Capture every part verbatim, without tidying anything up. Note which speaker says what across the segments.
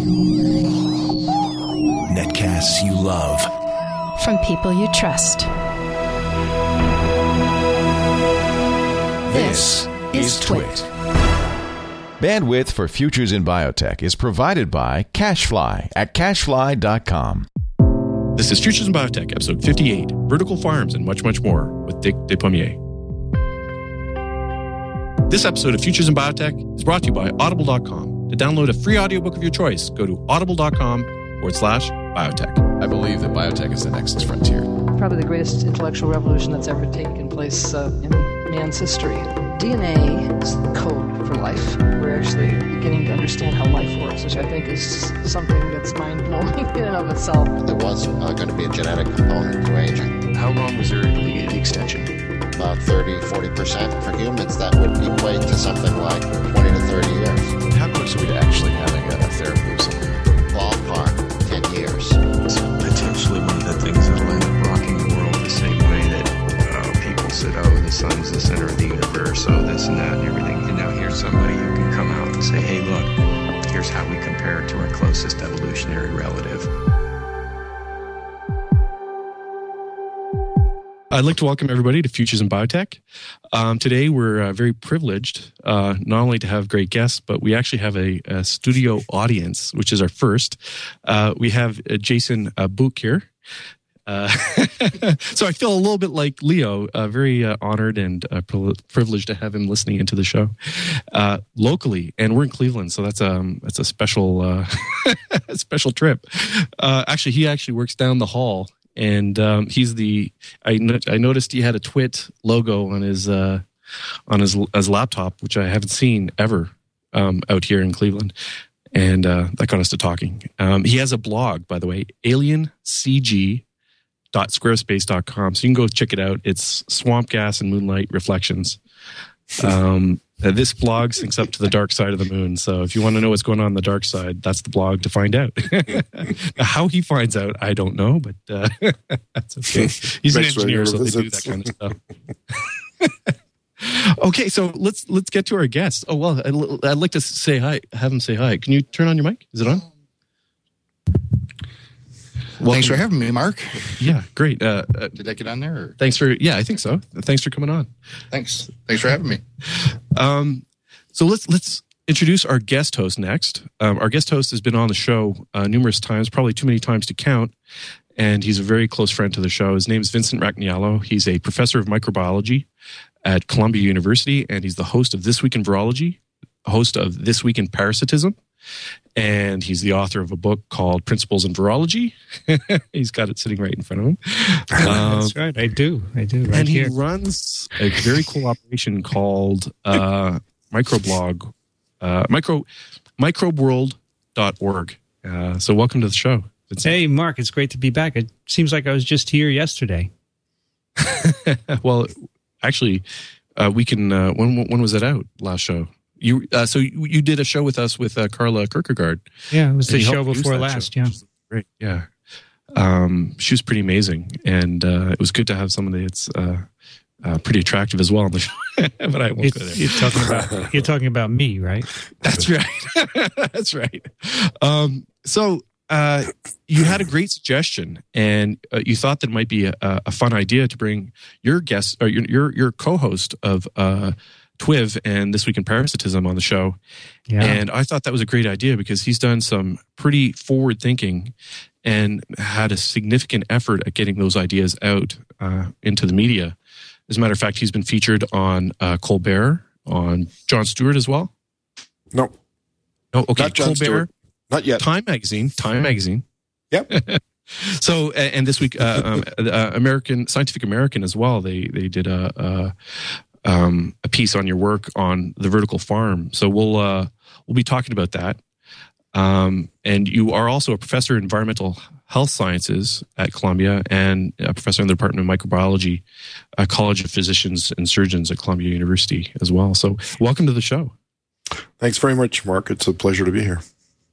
Speaker 1: Netcasts you love.
Speaker 2: From people you trust.
Speaker 1: This is Twit.
Speaker 3: Bandwidth for Futures in Biotech is provided by CashFly at cashfly dot com.
Speaker 4: This is Futures in Biotech, episode fifty-eight, Vertical Farms and much, much more with Dick Despommier. This episode of Futures in Biotech is brought to you by audible dot com. To download a free audiobook of your choice, go to audible dot com forward slash biotech.
Speaker 3: I believe that biotech is the next frontier.
Speaker 5: Probably the greatest intellectual revolution that's ever taken place uh, in man's history. D N A is the code for life. We're actually beginning to understand how life works, which I think is something that's mind-blowing in and of itself.
Speaker 6: There was uh, going to be a genetic component to aging.
Speaker 1: How long was there the, the extension?
Speaker 6: About thirty, forty percent. For humans, that would equate to something like twenty to thirty years.
Speaker 3: How close are we to actually having a, a therapy of something?
Speaker 6: Ballpark, ten years.
Speaker 7: It's potentially one of the things that'll end up rocking the world the same way that uh, people said, oh, the sun's the center of the universe, oh, this and that and everything. And now here's somebody who can come out and say, hey, look, here's how we compare it to our closest evolutionary relative.
Speaker 4: I'd like to welcome everybody to Futures in Biotech. Um, today, we're uh, very privileged uh, not only to have great guests, but we actually have a, a studio audience, which is our first. Uh, we have uh, Jason uh, Buch here. Uh, so I feel a little bit like Leo, uh, very uh, honored and uh, privileged to have him listening into the show uh, locally. And we're in Cleveland, so that's um that's a special uh, special trip. Uh, actually, he actually works down the hall. And um, he's the. I, no, I noticed he had a Twit logo on his uh, on his his laptop, which I haven't seen ever um, out here in Cleveland, and uh, that got us to talking. Um, he has a blog, by the way, alien c g dot squarespace dot com. So you can go check it out. It's Swamp Gas and Moonlight Reflections. Um, this blog syncs up to the dark side of the moon. So if you want to know what's going on on the dark side, that's the blog to find out. How he finds out, I don't know, but uh, that's okay. He's an engineer, so they do that kind of stuff. Okay, so let's let's get to our guest. Oh well, I'd, I'd like to say hi. Have him say hi. Can you turn on your mic? Is it on?
Speaker 8: Welcome. Thanks for having me, Mark.
Speaker 4: Yeah, great. Uh, uh,
Speaker 8: Did I get on there? Or?
Speaker 4: Thanks for, yeah, I think so. Thanks for coming on.
Speaker 8: Thanks. Thanks for having me.
Speaker 4: Um, so let's let's introduce our guest host next. Um, our guest host has been on the show uh, numerous times, probably too many times to count, and he's a very close friend to the show. His name is Vincent Racaniello. He's a professor of microbiology at Columbia University, and he's the host of This Week in Virology, host of This Week in Parasitism, and he's the author of a book called Principles in Virology. He's got it sitting right in front of him. Um,
Speaker 9: That's right. I do. I do. Right
Speaker 4: and he
Speaker 9: here.
Speaker 4: runs a very cool operation called uh, Microblog, uh, micro, microbeworld dot org. Uh, so welcome to the show, Vincent.
Speaker 9: Hey, Mark. It's great to be back. It seems like I was just here yesterday.
Speaker 4: Well, actually, uh, we can. Uh, when when was it out? Last show. You uh, so you, you did a show with us with uh, Carla Kierkegaard.
Speaker 9: Yeah, it was the
Speaker 4: you
Speaker 9: show
Speaker 4: helped produce
Speaker 9: before
Speaker 4: that
Speaker 9: last.
Speaker 4: show,
Speaker 9: Yeah,
Speaker 4: which is great. Yeah, um, she was pretty amazing, and uh, it was good to have somebody that's uh, uh, pretty attractive as well on the show. But I won't
Speaker 9: It's,
Speaker 4: go there.
Speaker 9: you're talking about you're talking about me, right?
Speaker 4: That's right. That's right. Um, so uh, you had a great suggestion, and uh, you thought that it might be a, a fun idea to bring your guest or your your, your co-host of uh, T W I V and This Week in Parasitism on the show.
Speaker 9: Yeah.
Speaker 4: And I thought that was a great idea because he's done some pretty forward thinking and had a significant effort at getting those ideas out uh, into the media. As a matter of fact, he's been featured on uh, Colbert, on Jon Stewart as well.
Speaker 10: No.
Speaker 4: No, okay,
Speaker 10: Not Jon
Speaker 4: Colbert.
Speaker 10: Stewart. Not yet.
Speaker 4: Time Magazine. Time Magazine.
Speaker 10: Yep.
Speaker 4: So, and this week, uh, um, uh, American Scientific American as well. They they did a, a um, a piece on your work on the vertical farm. So we'll uh, we'll be talking about that. Um, and you are also a professor in environmental health sciences at Columbia and a professor in the Department of Microbiology, uh, College of Physicians and Surgeons at Columbia University as well. So welcome to the show.
Speaker 10: Thanks very much, Mark. It's a pleasure to be here.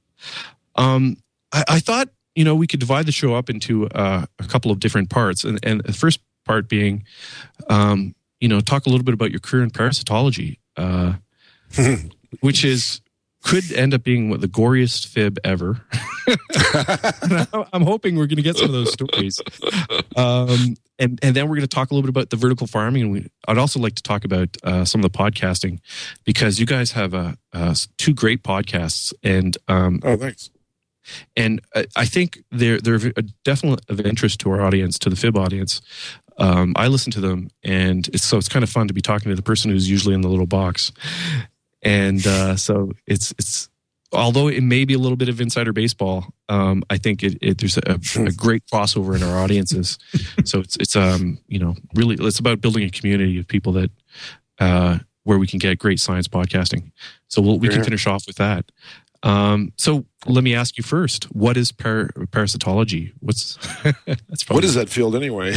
Speaker 4: Um, I, I thought, you know, we could divide the show up into uh, a couple of different parts. And, and the first part being, um, you know, talk a little bit about your career in parasitology, uh, which is could end up being what the goriest fib ever. I'm hoping we're going to get some of those stories. Um, and, and then we're going to talk a little bit about the vertical farming. And we, I'd also like to talk about uh, some of the podcasting, because you guys have uh, uh, two great podcasts. And um,
Speaker 10: oh, thanks.
Speaker 4: And I think they're they're definitely of interest to our audience, to the Fib audience. Um, I listen to them, and it's, so it's kind of fun to be talking to the person who's usually in the little box. And uh, so it's it's although it may be a little bit of insider baseball, um, I think it, it there's a, a great crossover in our audiences. So it's it's um you know really it's about building a community of people that uh, where we can get great science podcasting. So we'll, we can finish off with that. Um, so let me ask you first, what is par- parasitology? What's that's
Speaker 10: what is that field anyway?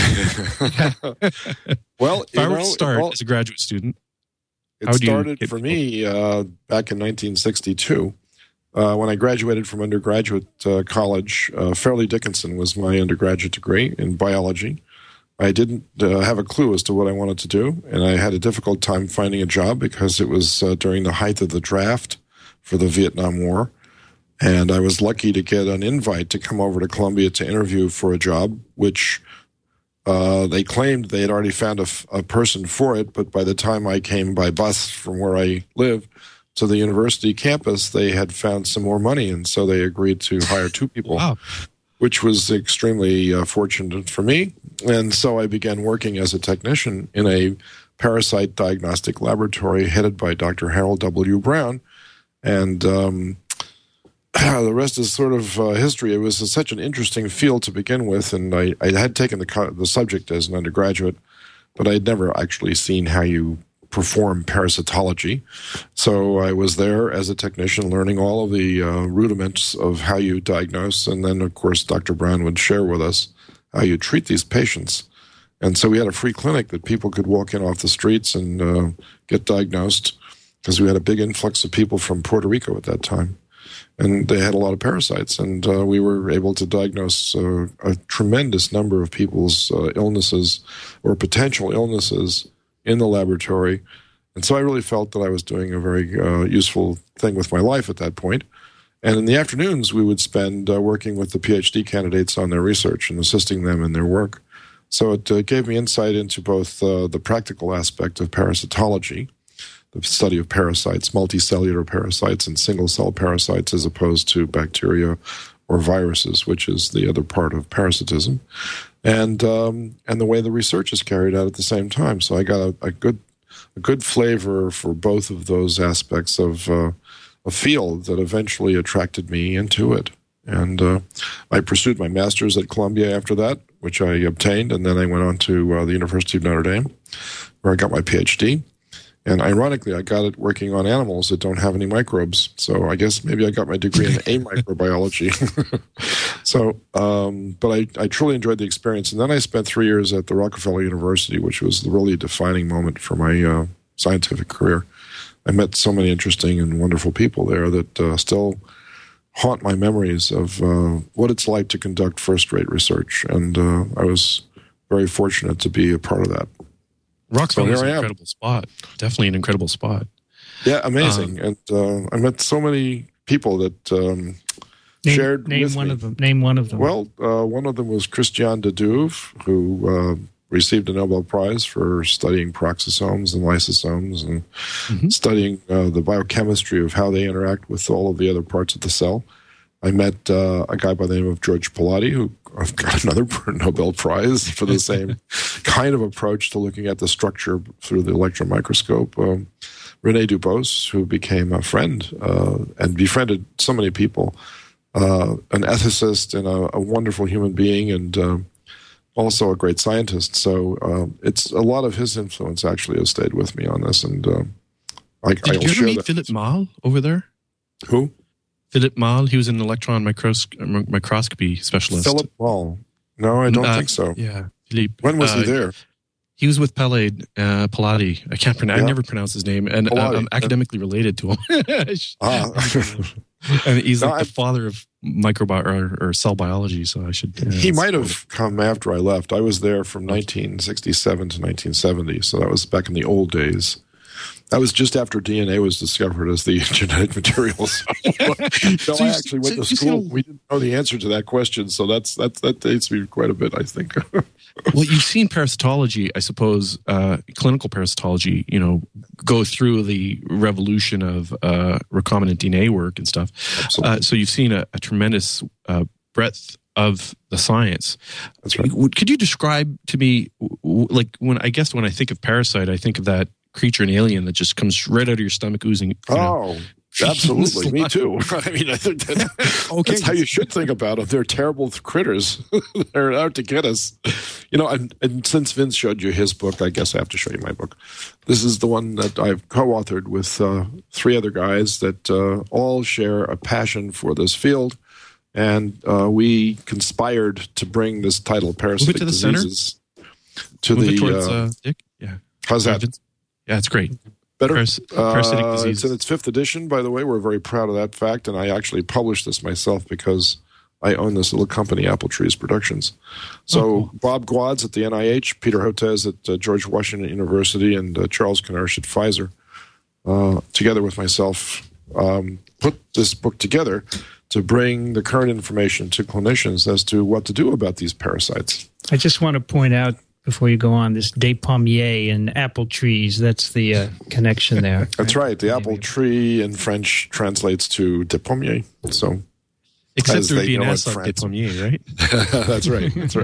Speaker 10: Well,
Speaker 4: if I were
Speaker 10: know,
Speaker 4: to start
Speaker 10: well,
Speaker 4: as a graduate student,
Speaker 10: it started for me uh, back in nineteen sixty-two. Uh, when I graduated from undergraduate uh, college, uh, Fairleigh Dickinson was my undergraduate degree in biology. I didn't uh, have a clue as to what I wanted to do, and I had a difficult time finding a job because it was uh, during the height of the draft for the Vietnam War. And I was lucky to get an invite to come over to Columbia to interview for a job, which uh, they claimed they had already found a, f- a person for it. But by the time I came by bus from where I live to the university campus, they had found some more money. And so they agreed to hire two people,
Speaker 4: wow.
Speaker 10: which was extremely uh, fortunate for me. And so I began working as a technician in a parasite diagnostic laboratory headed by Doctor Harold W. Brown. And um, the rest is sort of uh, history. It was such an interesting field to begin with, and I, I had taken the, co- the subject as an undergraduate, but I had never actually seen how you perform parasitology. So I was there as a technician learning all of the uh, rudiments of how you diagnose, and then, of course, Doctor Brown would share with us how you treat these patients. And so we had a free clinic that people could walk in off the streets and uh, get diagnosed, because we had a big influx of people from Puerto Rico at that time. And they had a lot of parasites. And uh, we were able to diagnose uh, a tremendous number of people's uh, illnesses or potential illnesses in the laboratory. And so I really felt that I was doing a very uh, useful thing with my life at that point. And in the afternoons, we would spend uh, working with the PhD candidates on their research and assisting them in their work. So it uh, gave me insight into both uh, the practical aspect of parasitology, the study of parasites, multicellular parasites and single-cell parasites, as opposed to bacteria or viruses, which is the other part of parasitism, and um, and the way the research is carried out at the same time. So I got a, a good a good flavor for both of those aspects of uh, a field that eventually attracted me into it. And uh, I pursued my master's at Columbia after that, which I obtained, and then I went on to uh, the University of Notre Dame, where I got my PhD. And ironically, I got it working on animals that don't have any microbes. So I guess maybe I got my degree in amicrobiology. so, um, but I, I truly enjoyed the experience. And then I spent three years at the Rockefeller University, which was really a defining moment for my uh, scientific career. I met so many interesting and wonderful people there that uh, still haunt my memories of uh, what it's like to conduct first-rate research. And uh, I was very fortunate to be a part of that.
Speaker 4: Rockefeller is
Speaker 10: so
Speaker 4: an incredible spot. Definitely an incredible spot.
Speaker 10: Yeah, amazing. Um, and uh, I met so many people that um,
Speaker 9: name,
Speaker 10: shared
Speaker 9: name
Speaker 10: with
Speaker 9: one
Speaker 10: me.
Speaker 9: of them. Name one of them.
Speaker 10: Well, uh, one of them was Christian de Duve, who uh, received a Nobel Prize for studying peroxisomes and lysosomes and mm-hmm. studying uh, the biochemistry of how they interact with all of the other parts of the cell. I met uh, a guy by the name of George Pilati, who got another Nobel Prize for the same kind of approach to looking at the structure through the electron microscope. Um, René Dubos, who became a friend uh, and befriended so many people, uh, an ethicist and a, a wonderful human being, and uh, also a great scientist. So uh, it's a lot of his influence actually has stayed with me on this. And uh, I,
Speaker 4: Did
Speaker 10: I'll
Speaker 4: you ever
Speaker 10: share
Speaker 4: meet
Speaker 10: that.
Speaker 4: Philip Mahl over there?
Speaker 10: Who?
Speaker 4: Philip Mahl. He was an electron micros- microscopy specialist.
Speaker 10: Philip Mahl. No, I don't
Speaker 4: uh,
Speaker 10: think so.
Speaker 4: Yeah. Philippe.
Speaker 10: When was
Speaker 4: uh,
Speaker 10: he there?
Speaker 4: He was with Palade, uh, Pilati. I can't pronounce.
Speaker 10: Yeah.
Speaker 4: I never pronounce his name, and uh, I'm academically related to him.
Speaker 10: ah.
Speaker 4: And he's
Speaker 10: No,
Speaker 4: like
Speaker 10: I-
Speaker 4: the father of microbi- or, or cell biology. So I should. Yeah,
Speaker 10: He
Speaker 4: that's
Speaker 10: might
Speaker 4: cool.
Speaker 10: have come after I left. I was there from nineteen sixty-seven to nineteen seventy, so that was back in the old days. That was just after D N A was discovered as the genetic material. So, no,
Speaker 4: So
Speaker 10: I
Speaker 4: you-
Speaker 10: actually went
Speaker 4: so
Speaker 10: to
Speaker 4: you
Speaker 10: school.
Speaker 4: see-
Speaker 10: We didn't know the answer to that question, so that's that's that dates me quite a bit, I think.
Speaker 4: Well, you've seen parasitology, I suppose, uh, clinical parasitology, you know, go through the revolution of uh, recombinant D N A work and stuff. Uh, so you've seen a, a tremendous uh, breadth of the science.
Speaker 10: That's right.
Speaker 4: Would- Could you describe to me, w- w- like, when I guess when I think of parasite, I think of that creature in Alien that just comes right out of your stomach oozing. You know,
Speaker 10: Oh, absolutely. Me
Speaker 4: slime.
Speaker 10: too. I mean, I think that,
Speaker 4: Okay.
Speaker 10: that's how you should think about it. They're terrible critters. They're out to get us. You know, and, and since Vince showed you his book, I guess I have to show you my book. This is the one that I've co-authored with uh, three other guys that uh, all share a passion for this field. And uh, we conspired to bring this title, Parasitic
Speaker 4: to the center.
Speaker 10: Diseases, to
Speaker 4: Move it
Speaker 10: the...
Speaker 4: towards,
Speaker 10: uh,
Speaker 4: uh, Dick. Yeah.
Speaker 10: how's that?
Speaker 4: Yeah, it's great.
Speaker 10: Better.
Speaker 4: Paras- parasitic
Speaker 10: Uh,
Speaker 4: disease.
Speaker 10: It's in its fifth edition, by the way. We're very proud of that fact, and I actually published this myself because I own this little company, Apple Trees Productions. So
Speaker 4: Oh, cool.
Speaker 10: Bob Gwadz at the N I H, Peter Hotez at uh, George Washington University, and uh, Charles Knarsch at Pfizer, uh, together with myself, um, put this book together to bring the current information to clinicians as to what to do about these parasites.
Speaker 9: I just want to point out before you go on this des pommiers and apple trees. That's the uh, connection there.
Speaker 10: That's right. The apple tree in French translates to des pommiers. So,
Speaker 4: Except
Speaker 10: as
Speaker 4: there would
Speaker 10: they
Speaker 4: be an
Speaker 10: know in
Speaker 4: S like des
Speaker 10: France.
Speaker 4: pommiers, right?
Speaker 10: That's right. That's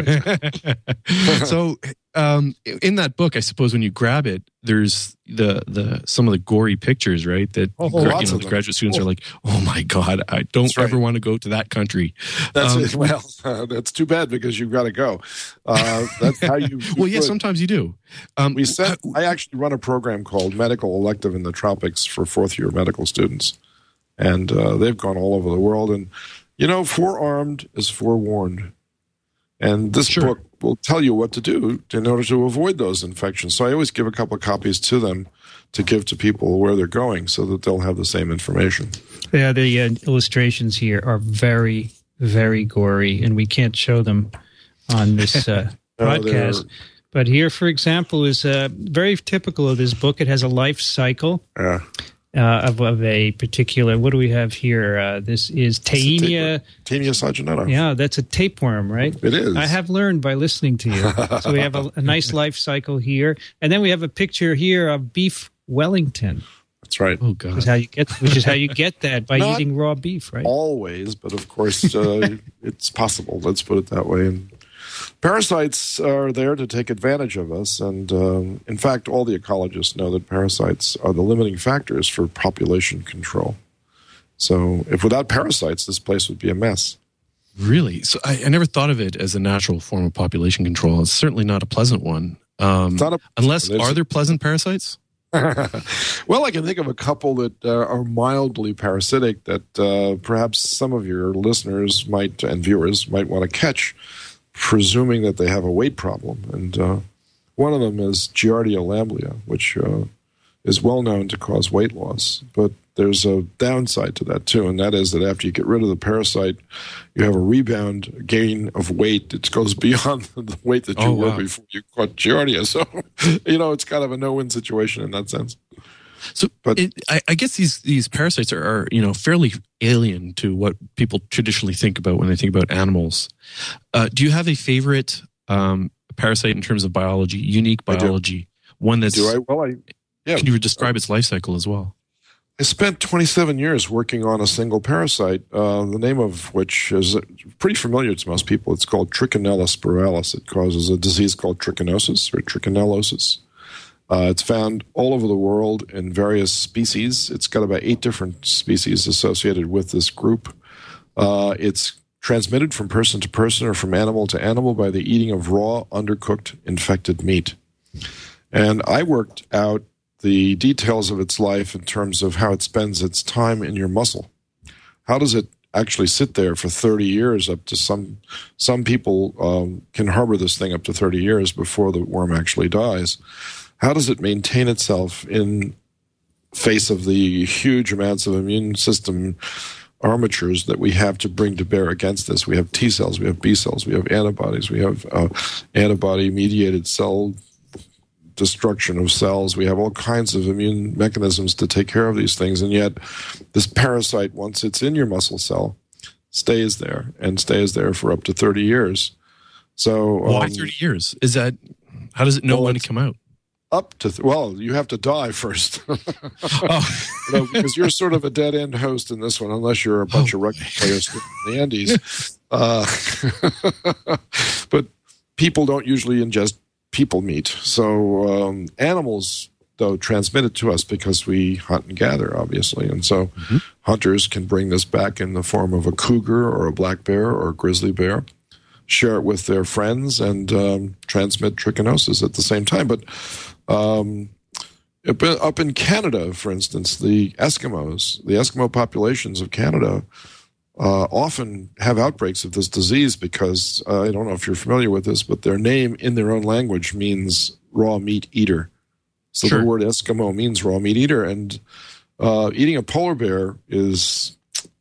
Speaker 10: right.
Speaker 4: So, um, in that book, I suppose when you grab it, there's the the some of the gory pictures, right? That
Speaker 10: Oh,
Speaker 4: gra-
Speaker 10: lots
Speaker 4: you know,
Speaker 10: of
Speaker 4: the
Speaker 10: them.
Speaker 4: graduate students
Speaker 10: Oh.
Speaker 4: are like, "Oh my god, I don't
Speaker 10: That's right.
Speaker 4: ever want to go to that country."
Speaker 10: That's
Speaker 4: Um,
Speaker 10: it. Well, uh, that's too bad because you've got to go. Uh, that's how you. you
Speaker 4: well, yeah,
Speaker 10: would.
Speaker 4: sometimes you do. Um,
Speaker 10: We sent. I actually run a program called Medical Elective in the Tropics for fourth year medical students, and uh, they've gone all over the world. And you know, forearmed is forewarned, and this
Speaker 4: Sure.
Speaker 10: book will tell you what to do in order to avoid those infections. So I always give a couple of copies to them to give to people where they're going, so that they'll have the same information.
Speaker 9: Yeah, the uh, illustrations here are very, very gory, and we can't show them on this uh,
Speaker 10: No,
Speaker 9: podcast.
Speaker 10: they're-
Speaker 9: But here, for example, is uh, very typical of this book. It has a life cycle
Speaker 10: Yeah.
Speaker 9: uh, of, of a particular. What do we have here? Uh, this is Taenia.
Speaker 10: Taenia saginata.
Speaker 9: Yeah, that's a tapeworm, right?
Speaker 10: It is.
Speaker 9: I have learned by listening to you. So we have a, a nice life cycle here, and then we have a picture here of beef Wellington.
Speaker 10: That's right.
Speaker 4: Oh
Speaker 9: Which
Speaker 4: god.
Speaker 9: is how you get, which is how you get that by
Speaker 10: Not
Speaker 9: eating raw beef, right?
Speaker 10: Always, but of course, uh, it's possible. Let's put it that way. And parasites are there to take advantage of us. And um, in fact, all the ecologists know that parasites are the limiting factors for population control. So, if without parasites, this place would be a mess.
Speaker 4: Really? So I, I never thought of it as a natural form of population control. It's certainly not a pleasant one. Um,
Speaker 10: It's not a-
Speaker 4: unless,
Speaker 10: there's-
Speaker 4: are there pleasant parasites?
Speaker 10: Well, I can think of a couple that uh, are mildly parasitic that uh, perhaps some of your listeners might and viewers might want to catch, presuming that they have a weight problem. And uh, one of them is Giardia lamblia, which uh, is well known to cause weight loss. But there's a downside to that too, and that is that after you get rid of the parasite, you have a rebound gain of weight that goes beyond the weight that you
Speaker 4: Oh,
Speaker 10: were
Speaker 4: wow.
Speaker 10: before you caught Giardia. So, you know, it's kind of a no-win situation in that sense.
Speaker 4: So
Speaker 10: But-
Speaker 4: it, I, I guess these these parasites are, are you know fairly alien to what people traditionally think about when they think about animals. Uh, do you have a favorite um, parasite in terms of biology, unique
Speaker 10: I do.
Speaker 4: biology, one that's?
Speaker 10: Do I? Well, I yeah.
Speaker 4: Can you describe its life cycle as well?
Speaker 10: I spent twenty-seven years working on a single parasite, uh, the name of which is pretty familiar to most people. It's called Trichinella spiralis. It causes a disease called trichinosis or trichinellosis. Uh, it's found all over the world in various species. It's got about eight different species associated with this group. Uh, it's transmitted from person to person or from animal to animal by the eating of raw, undercooked, infected meat. And I worked out the details of its life in terms of how it spends its time in your muscle. How does it actually sit there for thirty years? Up to some some people um, can harbor this thing up to thirty years before the worm actually dies. How does it maintain itself in face of the huge amounts of immune system armatures that we have to bring to bear against this? We have T cells, we have B cells, we have antibodies, we have uh, antibody-mediated cell destruction of cells. We have all kinds of immune mechanisms to take care of these things. And yet this parasite, once it's in your muscle cell, stays there and stays there for up to thirty years. So
Speaker 4: why
Speaker 10: um,
Speaker 4: thirty years? Is that, how does it know
Speaker 10: well,
Speaker 4: when to come out?
Speaker 10: Up to, th- well, you have to die first.
Speaker 4: Oh.
Speaker 10: You know, because you're sort of a dead end host in this one, unless you're a bunch
Speaker 4: oh,
Speaker 10: of rugby players in the Andes. Uh, but people don't usually ingest people meat. So um, animals, though, transmit it to us because we hunt and gather, obviously. And so mm-hmm. hunters can bring this back in the form of a cougar or a black bear or a grizzly bear, share it with their friends, and um, transmit trichinosis at the same time. But um, up in Canada, for instance, the Eskimos, the Eskimo populations of Canada uh, often have outbreaks of this disease because, uh, I don't know if you're familiar with this, but their name in their own language means raw meat eater. So sure. The word Eskimo means raw meat eater. And uh, eating a polar bear is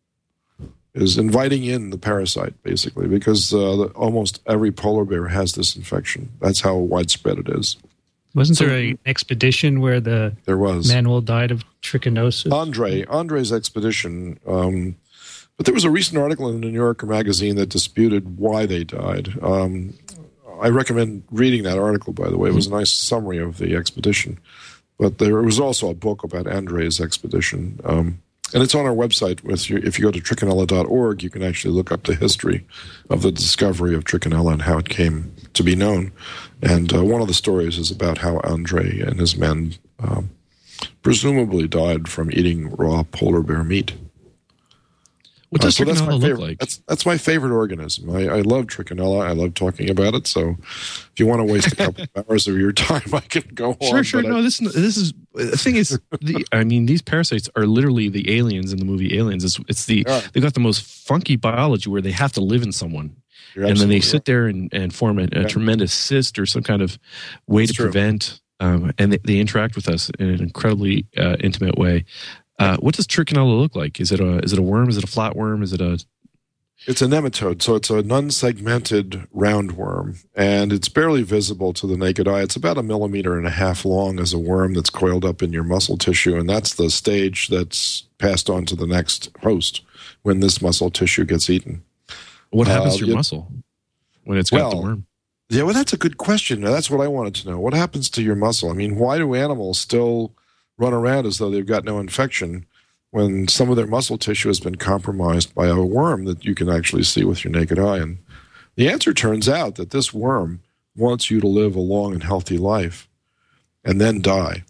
Speaker 10: is inviting in the parasite, basically, because uh, the, almost every polar bear has this infection. That's how widespread it is.
Speaker 9: Wasn't so, there an expedition where the
Speaker 10: there was.
Speaker 9: manual died of trichinosis?
Speaker 10: Andre, Andre's expedition. Um, but there was a recent article in the New Yorker magazine that disputed why they died. Um, I recommend reading that article, by the way. It was a nice summary of the expedition. But there was also a book about Andre's expedition. Um, and it's on our website. With your, if you go to trichinella dot org, you can actually look up the history of the discovery of trichinella and how it came to be known. And uh, one of the stories is about how Andre and his men um, presumably died from eating raw polar bear meat.
Speaker 4: What does
Speaker 10: uh, so
Speaker 4: trichinella
Speaker 10: that's my
Speaker 4: look
Speaker 10: favorite,
Speaker 4: like?
Speaker 10: That's, that's my favorite organism. I, I love trichinella. I love talking about it. So if you want to waste a couple of hours of your time, I can go
Speaker 4: sure,
Speaker 10: on.
Speaker 4: Sure, sure. No, I, this, this is, the thing is, the, I mean, these parasites are literally the aliens in the movie Aliens. It's, it's the, yeah. They've got the most funky biology where they have to live in someone. You're and then they sit right. there and, and form a, a yeah. tremendous cyst or some kind of way that's to true. prevent, um, and they, they interact with us in an incredibly uh, intimate way. Uh, what does trichinella look like? Is it a is it a worm? Is it a flatworm? Is it a?
Speaker 10: It's a nematode, so it's a non-segmented roundworm, and it's barely visible to the naked eye. It's about a millimeter and a half long as a worm that's coiled up in your muscle tissue, and that's the stage that's passed on to the next host when this muscle tissue gets eaten.
Speaker 4: What happens uh, to your
Speaker 10: it,
Speaker 4: muscle when it's got
Speaker 10: well,
Speaker 4: the worm?
Speaker 10: Yeah, well, that's a good question. That's what I wanted to know. What happens to your muscle? I mean, why do animals still run around as though they've got no infection when some of their muscle tissue has been compromised by a worm that you can actually see with your naked eye? And the answer turns out that this worm wants you to live a long and healthy life and then die.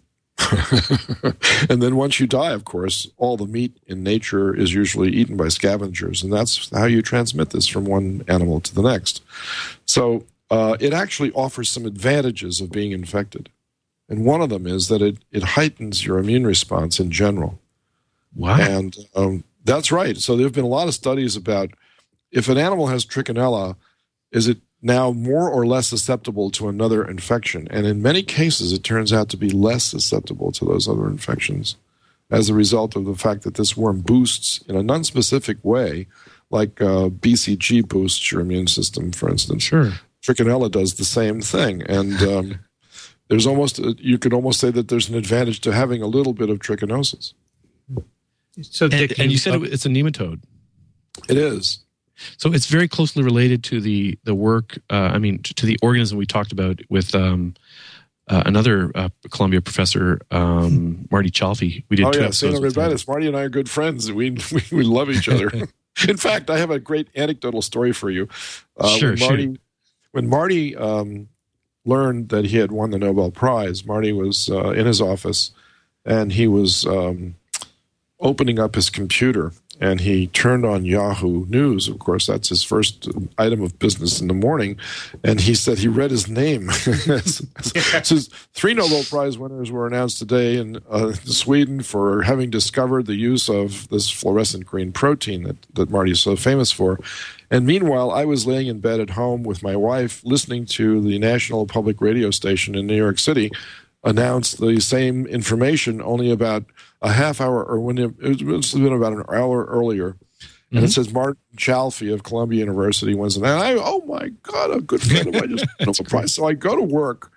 Speaker 10: And then once you die, of course, all the meat in nature is usually eaten by scavengers, and that's how you transmit this from one animal to the next. So uh, it actually offers some advantages of being infected. And one of them is that it, it heightens your immune response in general.
Speaker 4: Wow.
Speaker 10: And um, that's right. So there have been a lot of studies about if an animal has trichinella, is it now more or less susceptible to another infection? And in many cases, it turns out to be less susceptible to those other infections as a result of the fact that this worm boosts in a non-specific way, like uh, B C G boosts your immune system, for instance.
Speaker 4: Sure.
Speaker 10: Trichinella does the same thing. And um, there's almost, you could almost say that there's an advantage to having a little bit of trichinosis.
Speaker 9: So,
Speaker 4: and, and you said it, it's a nematode.
Speaker 10: It is.
Speaker 4: So it's very closely related to the the work. Uh, I mean, to, to the organism we talked about with um, uh, another uh, Columbia professor, um, Marty Chalfie. We did.
Speaker 10: Oh
Speaker 4: two
Speaker 10: yeah,
Speaker 4: episodes with him.
Speaker 10: Marty and I are good friends. We we, we love each other. In fact, I have a great anecdotal story for you. Uh,
Speaker 4: sure,
Speaker 10: when Marty,
Speaker 4: sure.
Speaker 10: When Marty um, learned that he had won the Nobel Prize, Marty was uh, in his office, and he was um, opening up his computer, and he turned on Yahoo News. Of course, that's his first item of business in the morning. And he said he read his name. It says, three Nobel Prize winners were announced today in uh, Sweden for having discovered the use of this fluorescent green protein that, that Marty is so famous for. And meanwhile, I was laying in bed at home with my wife listening to the National Public Radio station in New York City announce the same information only about a half hour, or when it, it was been about an hour earlier. And mm-hmm. it says Martin Chalfie of Columbia University wins. And I, oh my God, a good friend of mine just won the prize. So I go to work,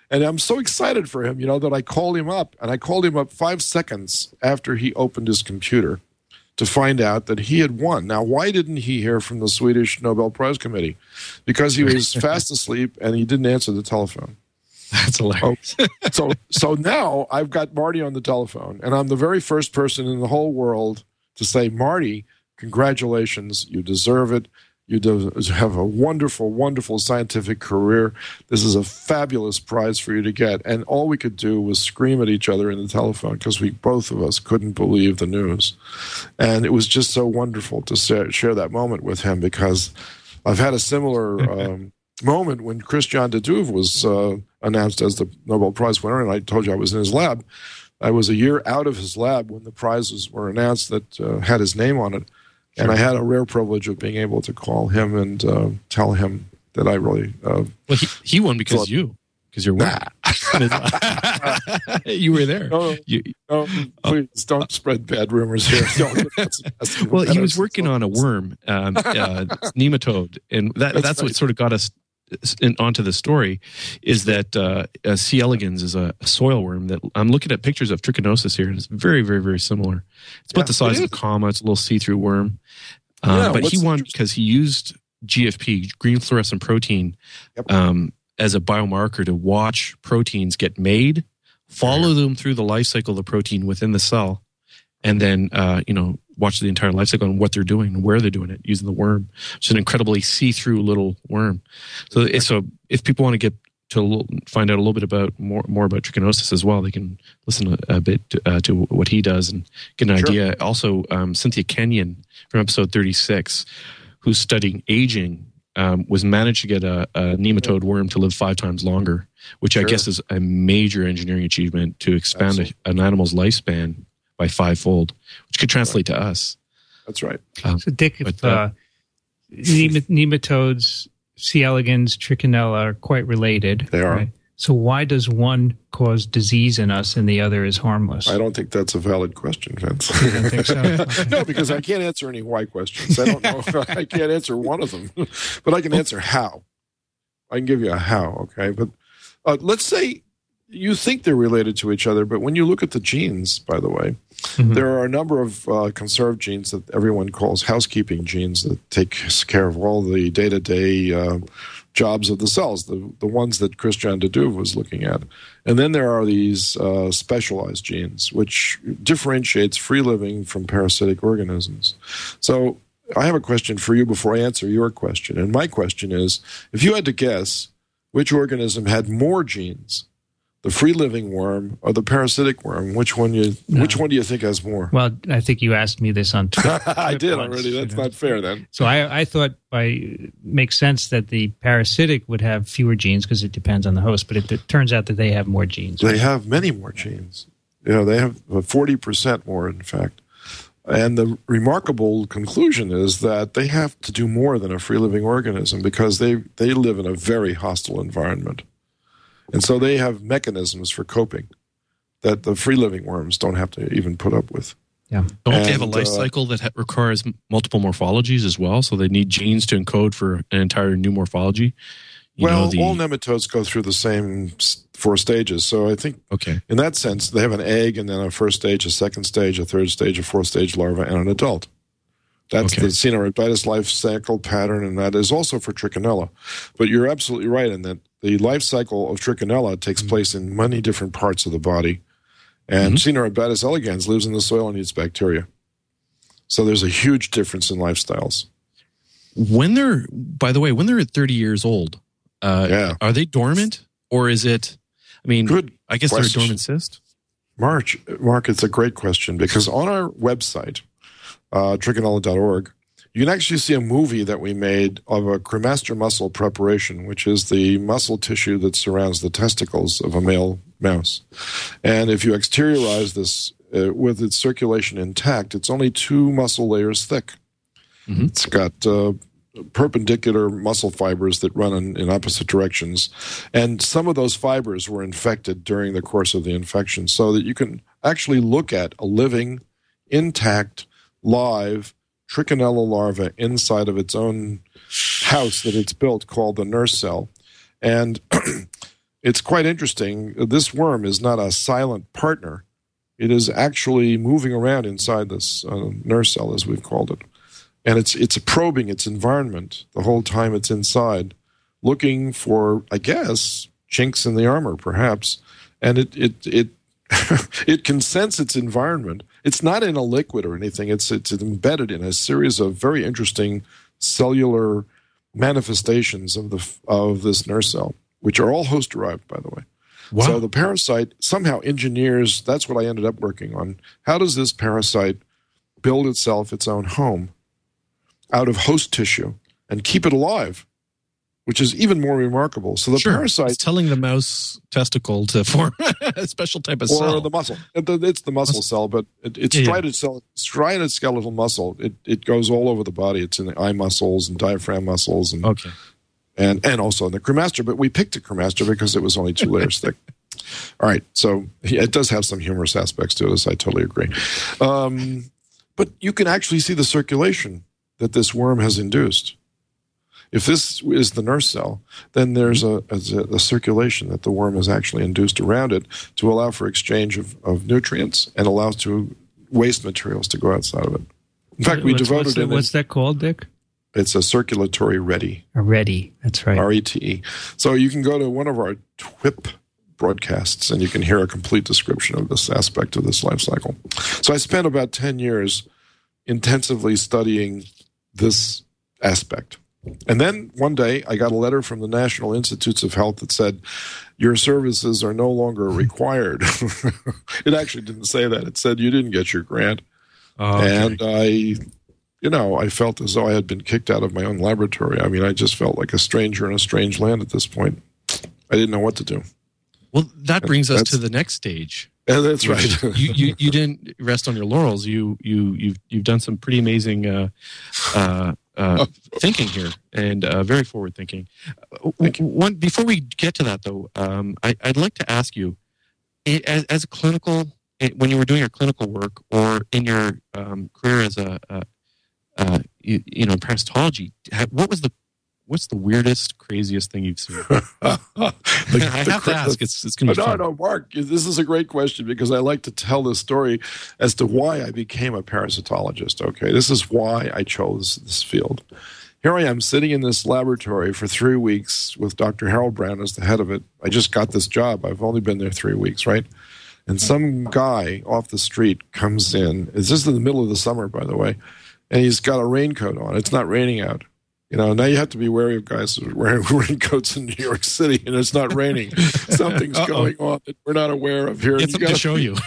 Speaker 10: And I'm so excited for him, you know, that I called him up. And I called him up five seconds after he opened his computer to find out that he had won. Now, why didn't he hear from the Swedish Nobel Prize Committee? Because he was fast asleep and he didn't answer the telephone.
Speaker 4: That's hilarious.
Speaker 10: So, so, so now I've got Marty on the telephone, and I'm the very first person in the whole world to say, Marty, congratulations, you deserve it. You do have a wonderful, wonderful scientific career. This is a fabulous prize for you to get. And all we could do was scream at each other in the telephone because we both of us couldn't believe the news. And it was just so wonderful to share that moment with him, because I've had a similar um, moment when Christian de Duve was uh, announced as the Nobel Prize winner, and I told you I was in his lab. I was a year out of his lab when the prizes were announced that uh, had his name on it. Sure. And I had a rare privilege of being able to call him and uh, tell him that I really... Uh,
Speaker 4: well, he, he won because thought, you, because you're winning. Nah. You were there.
Speaker 10: No,
Speaker 4: you,
Speaker 10: no please oh. don't spread bad rumors here. that's, that's
Speaker 4: well, he was working on a worm, um, uh, nematode, and that, that's, that's right. what sort of got us in, onto the story, is that uh, uh, C. elegans is a, a soil worm that I'm looking at pictures of trichinosis here, and it's very, very, very similar. It's about yeah, the size of a comma. It's a little see-through worm. Um, yeah, but he won because he used G F P, green fluorescent protein, yep. um, as a biomarker to watch proteins get made, follow them through the life cycle of the protein within the cell, and then, uh, you know, watch the entire life cycle and what they're doing and where they're doing it using the worm. It's an incredibly see-through little worm. So, so if people want to get to find out a little bit about more more about trichinosis as well, they can listen a, a bit to, uh, to what he does and get an sure. idea. Also, um, Cynthia Kenyon from episode thirty-six, who's studying aging, um, was managed to get a, a nematode worm to live five times longer, which sure. I guess is a major engineering achievement to expand a, an animal's lifespan by fivefold, which could translate right. to us.
Speaker 10: That's right.
Speaker 9: Um, so, Dick, if, but, uh, uh, nematodes, C. elegans, trichinella are quite related.
Speaker 10: They are. Right?
Speaker 9: So why does one cause disease in us and the other is harmless?
Speaker 10: I don't think that's a valid question, Vince.
Speaker 9: You don't think so? Okay.
Speaker 10: No, because I can't answer any why questions. I don't know. I can't answer one of them, but I can answer how. I can give you a how, okay? But uh, let's say you think they're related to each other, but when you look at the genes, by the way, mm-hmm. there are a number of uh, conserved genes that everyone calls housekeeping genes that take care of all the day-to-day uh, jobs of the cells, the, the ones that Christian de Duve was looking at. And then there are these uh, specialized genes, which differentiates free-living from parasitic organisms. So I have a question for you before I answer your question. And my question is, if you had to guess which organism had more genes, the free-living worm or the parasitic worm, which one you no. which one do you think has more?
Speaker 9: Well, I think you asked me this on Twitter.
Speaker 10: I did once, already. That's you know. not fair then.
Speaker 9: So I, I thought by makes sense that the parasitic would have fewer genes because it depends on the host, but it, it turns out that they have more genes.
Speaker 10: They have many more genes. You know, they have forty percent more, in fact. And the remarkable conclusion is that they have to do more than a free-living organism because they, they live in a very hostile environment. And so they have mechanisms for coping that the free-living worms don't have to even put up with.
Speaker 9: Yeah.
Speaker 4: Don't
Speaker 10: and,
Speaker 4: they have a life uh, cycle that ha- requires multiple morphologies as well? So they need genes to encode for an entire new morphology? You
Speaker 10: well,
Speaker 4: know, the...
Speaker 10: all nematodes go through the same four stages. So I think
Speaker 4: okay.
Speaker 10: in that sense, they have an egg and then a first stage, a second stage, a third stage, a fourth stage larva, and an adult. That's okay. the Caenorhabditis life cycle pattern, and that is also for Trichinella. But you're absolutely right in that the life cycle of Trichinella takes mm-hmm. place in many different parts of the body. And mm-hmm. Caenorhabditis elegans lives in the soil and eats bacteria. So there's a huge difference in lifestyles.
Speaker 4: When they're, by the way, when they're at thirty years old, uh, yeah. are they dormant? Or is it, I mean,
Speaker 10: Good
Speaker 4: I guess
Speaker 10: question.
Speaker 4: they're a dormant cyst?
Speaker 10: March, Mark, it's a great question because on our website, uh, trichinella dot org, you can actually see a movie that we made of a cremaster muscle preparation, which is the muscle tissue that surrounds the testicles of a male mouse. And if you exteriorize this uh, with its circulation intact, it's only two muscle layers thick. Mm-hmm. It's got uh, perpendicular muscle fibers that run in, in opposite directions. And some of those fibers were infected during the course of the infection, so that you can actually look at a living, intact, live trichinella larva inside of its own house that it's built called the nurse cell. And it's quite interesting. This worm is not a silent partner. It is actually moving around inside this uh, nurse cell, as we've called it. And it's it's probing its environment the whole time it's inside, looking for, I guess, chinks in the armor, perhaps. And it it it it can sense its environment. It's not in a liquid or anything. It's it's embedded in a series of very interesting cellular manifestations of the of this nurse cell, which are all host derived, by the way.
Speaker 4: Wow.
Speaker 10: So the parasite somehow engineers. That's what I ended up working on. How does this parasite build itself its own home out of host tissue and keep it alive, which is even more remarkable. So the
Speaker 4: sure.
Speaker 10: parasite...
Speaker 4: It's telling the mouse testicle to form a special type of
Speaker 10: or
Speaker 4: cell.
Speaker 10: Or the muscle. It's the muscle cell, but it, it's
Speaker 4: yeah,
Speaker 10: striated,
Speaker 4: yeah.
Speaker 10: cell, striated skeletal muscle. It it goes all over the body. It's in the eye muscles and diaphragm muscles. And,
Speaker 4: okay.
Speaker 10: And, and also in the cremaster, but we picked a cremaster because it was only two layers thick. All right, so yeah, it does have some humorous aspects to it, I totally agree. Um, but you can actually see the circulation that this worm has induced. If this is the nurse cell, then there's a, a, a circulation that the worm has actually induced around it to allow for exchange of, of nutrients and allows to waste materials to go outside of it. In fact, we
Speaker 9: what's,
Speaker 10: devoted
Speaker 9: what's, the,
Speaker 10: it.
Speaker 9: What's that called, Dick?
Speaker 10: It's a circulatory ready.
Speaker 9: A ready, that's right.
Speaker 10: R E T E. So you can go to one of our T W I P broadcasts and you can hear a complete description of this aspect of this life cycle. So I spent about ten years intensively studying this aspect. And then one day I got a letter from the National Institutes of Health that said, your services are no longer required. It actually didn't say that. It said you didn't get your grant.
Speaker 4: Oh, okay.
Speaker 10: And I, you know, I felt as though I had been kicked out of my own laboratory. I mean, I just felt like a stranger in a strange land at this point. I didn't know what to do.
Speaker 4: Well, that brings us
Speaker 10: That's-
Speaker 4: to the next stage.
Speaker 10: Yeah, that's right.
Speaker 4: you, you you didn't rest on your laurels. You you you've you've done some pretty amazing uh, uh, uh, thinking here, and uh, very forward thinking. One before we get to that though, um, I, I'd like to ask you, as, as a clinical, when you were doing your clinical work, or in your um, career as a, a, a you, you know parasitology, what was the What's the weirdest, craziest thing you've seen? the, I have to ask. It's, it's going to be
Speaker 10: no,
Speaker 4: fun.
Speaker 10: No, Mark, this is a great question because I like to tell the story as to why I became a parasitologist. Okay, this is why I chose this field. Here I am sitting in this laboratory for three weeks with Doctor Harold Brown as the head of it. I just got this job. I've only been there three weeks, right? And some guy off the street comes in. This is in the middle of the summer, by the way, and he's got a raincoat on. It's not raining out. You know, now you have to be wary of guys who are wearing raincoats in New York City and it's not raining. Something's Uh-oh. going on that we're not aware of here.
Speaker 4: It's something to show you.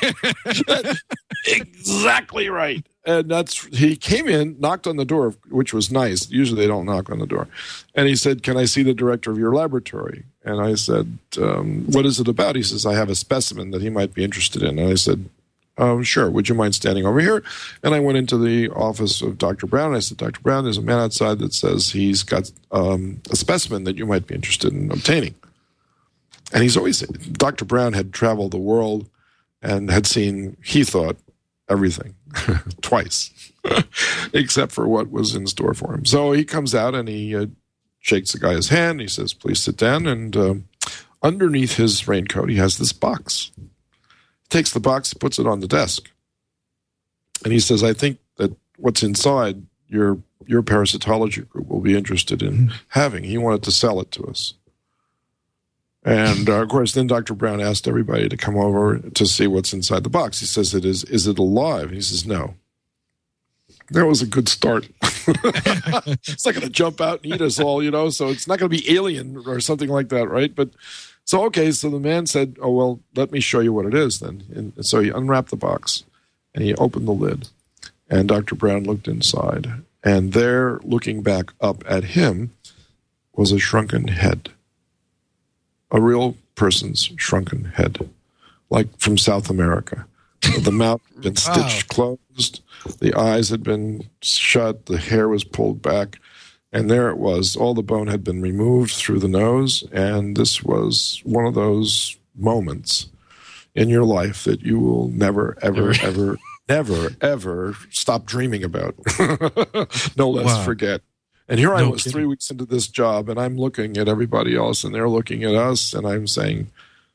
Speaker 10: Exactly right. And that's, he came in, knocked on the door, which was nice. Usually they don't knock on the door. And he said, can I see the director of your laboratory? And I said, um, what is it about? He says, I have a specimen that he might be interested in. And I said, Um, sure, would you mind standing over here? And I went into the office of Doctor Brown. And I said, Doctor Brown, there's a man outside that says he's got um, a specimen that you might be interested in obtaining. And he's always, Doctor Brown had traveled the world and had seen, he thought, everything twice, except for what was in store for him. So he comes out and he uh, shakes the guy's hand. He says, please sit down. And uh, underneath his raincoat, he has this box. Takes the box, puts it on the desk, and he says, I think that what's inside your your parasitology group will be interested in having. He wanted to sell it to us. And, uh, of course, then Doctor Brown asked everybody to come over to see what's inside the box. He says, "It is, is it alive?" And he says, no. That was a good start. It's not going to jump out and eat us all, you know, so it's not going to be alien or something like that, right? But so, okay, so the man said, oh, well, let me show you what it is then. And so he unwrapped the box and he opened the lid. And Doctor Brown looked inside. And there, looking back up at him, was a shrunken head. A real person's shrunken head, like from South America. The mouth had been stitched wow. closed. The eyes had been shut. The hair was pulled back. And there it was. All the bone had been removed through the nose. And this was one of those moments in your life that you will never, ever, ever, never, ever stop dreaming about. No less
Speaker 4: wow.
Speaker 10: forget. And here I
Speaker 4: No
Speaker 10: was
Speaker 4: kidding.
Speaker 10: three weeks into this job, and I'm looking at everybody else, and they're looking at us, and I'm saying,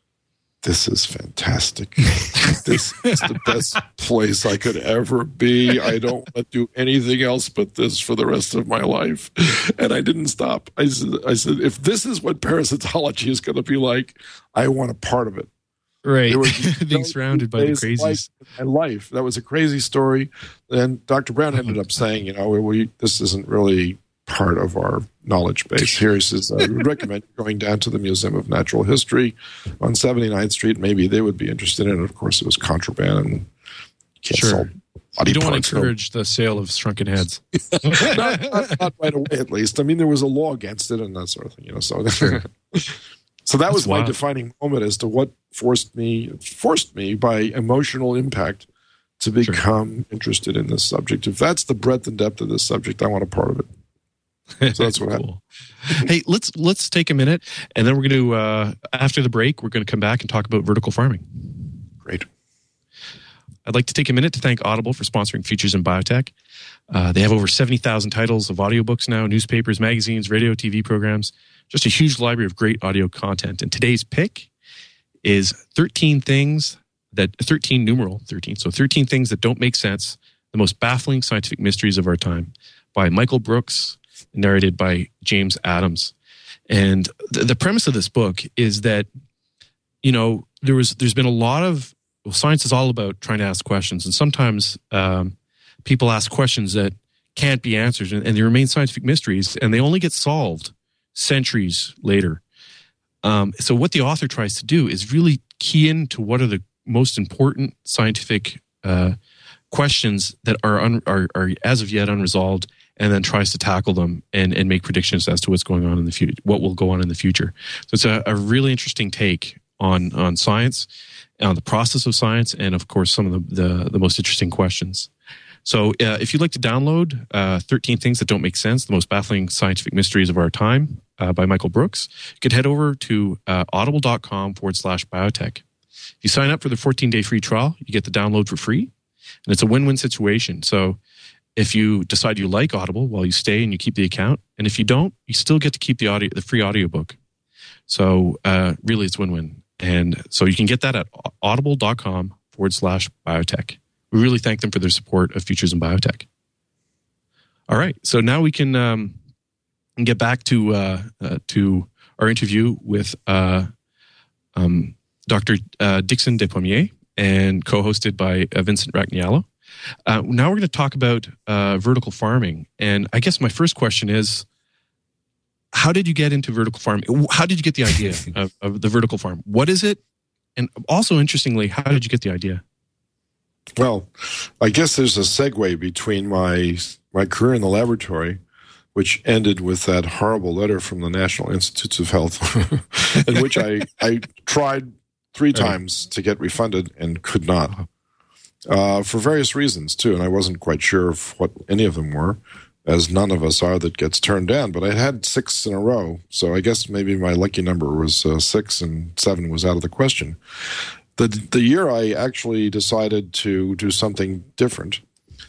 Speaker 10: this is fantastic. This is the best place I could ever be. I don't want to do anything else but this for the rest of my life. And I didn't stop. I said, I said if this is what parasitology is going to be like, I want a part of it.
Speaker 4: Right.
Speaker 10: There were
Speaker 4: Being surrounded by the
Speaker 10: days
Speaker 4: crazies.
Speaker 10: like in life. That was a crazy story. And Doctor Brown ended up saying, you know, we, this isn't really part of our knowledge base. Here he says, I would recommend going down to the Museum of Natural History on seventy-ninth Street. Maybe they would be interested in it. Of course, it was contraband. And you can't
Speaker 4: Sure.
Speaker 10: sell body
Speaker 4: You don't want
Speaker 10: parts,
Speaker 4: to encourage the sale of shrunken heads.
Speaker 10: no. not, not, not right away, at least. I mean, there was a law against it and that sort of thing. You know, so so that was
Speaker 4: That's
Speaker 10: my
Speaker 4: wild.
Speaker 10: defining moment as to what forced me forced me by emotional impact to become interested in this subject. If that's the breadth and depth of this subject, I want a part of it. So that's what happened.
Speaker 4: Hey, let's let's take a minute, and then we're going to uh, after the break, we're going to come back and talk about vertical farming.
Speaker 10: Great.
Speaker 4: I'd like to take a minute to thank Audible for sponsoring Futures in Biotech. Uh, they have over seventy thousand titles of audiobooks now, newspapers, magazines, radio, T V programs, just a huge library of great audio content. And today's pick is thirteen things that, thirteen numeral, thirteen, so thirteen things that don't make sense, the most baffling scientific mysteries of our time, by Michael Brooks, narrated by James Adams. And the, the premise of this book is that, you know, there was, there's been a lot of, well, science is all about trying to ask questions. And sometimes um, people ask questions that can't be answered, and, and they remain scientific mysteries, and they only get solved centuries later. Um, so what the author tries to do is really key into what are the most important scientific uh, questions that are, un, are are as of yet unresolved, and then tries to tackle them and, and make predictions as to what's going on in the future, what will go on in the future. So it's a, a really interesting take on on science, on the process of science, and of course some of the the, the most interesting questions. So uh, if you'd like to download uh, thirteen Things That Don't Make Sense, the most baffling scientific mysteries of our time uh, by Michael Brooks, you could head over to uh, audible.com forward slash biotech. If you sign up for the fourteen-day free trial, you get the download for free, and it's a win-win situation. So if you decide you like Audible, well, you stay and you keep the account. And if you don't, you still get to keep the audio, the free audiobook. So uh, really, it's win-win. And so you can get that at audible.com forward slash biotech. We really thank them for their support of Futures in Biotech. All right. So now we can um, get back to uh, uh, to our interview with uh, um, Doctor Uh, Dixon Despommier, and co-hosted by uh, Vincent Ragnialo. Uh, now we're going to talk about uh, vertical farming. And I guess my first question is, how did you get into vertical farming? How did you get the idea of, of the vertical farm? What is it? And also, interestingly, how did you get the idea?
Speaker 10: Well, I guess there's a segue between my my career in the laboratory, which ended with that horrible letter from the National Institutes of Health, in which I, I tried three times to get refunded and could not, uh, for various reasons, too. And I wasn't quite sure of what any of them were, as none of us are that gets turned down. But I had six in a row, so I guess maybe my lucky number was uh, six and seven was out of the question. The the year I actually decided to do something different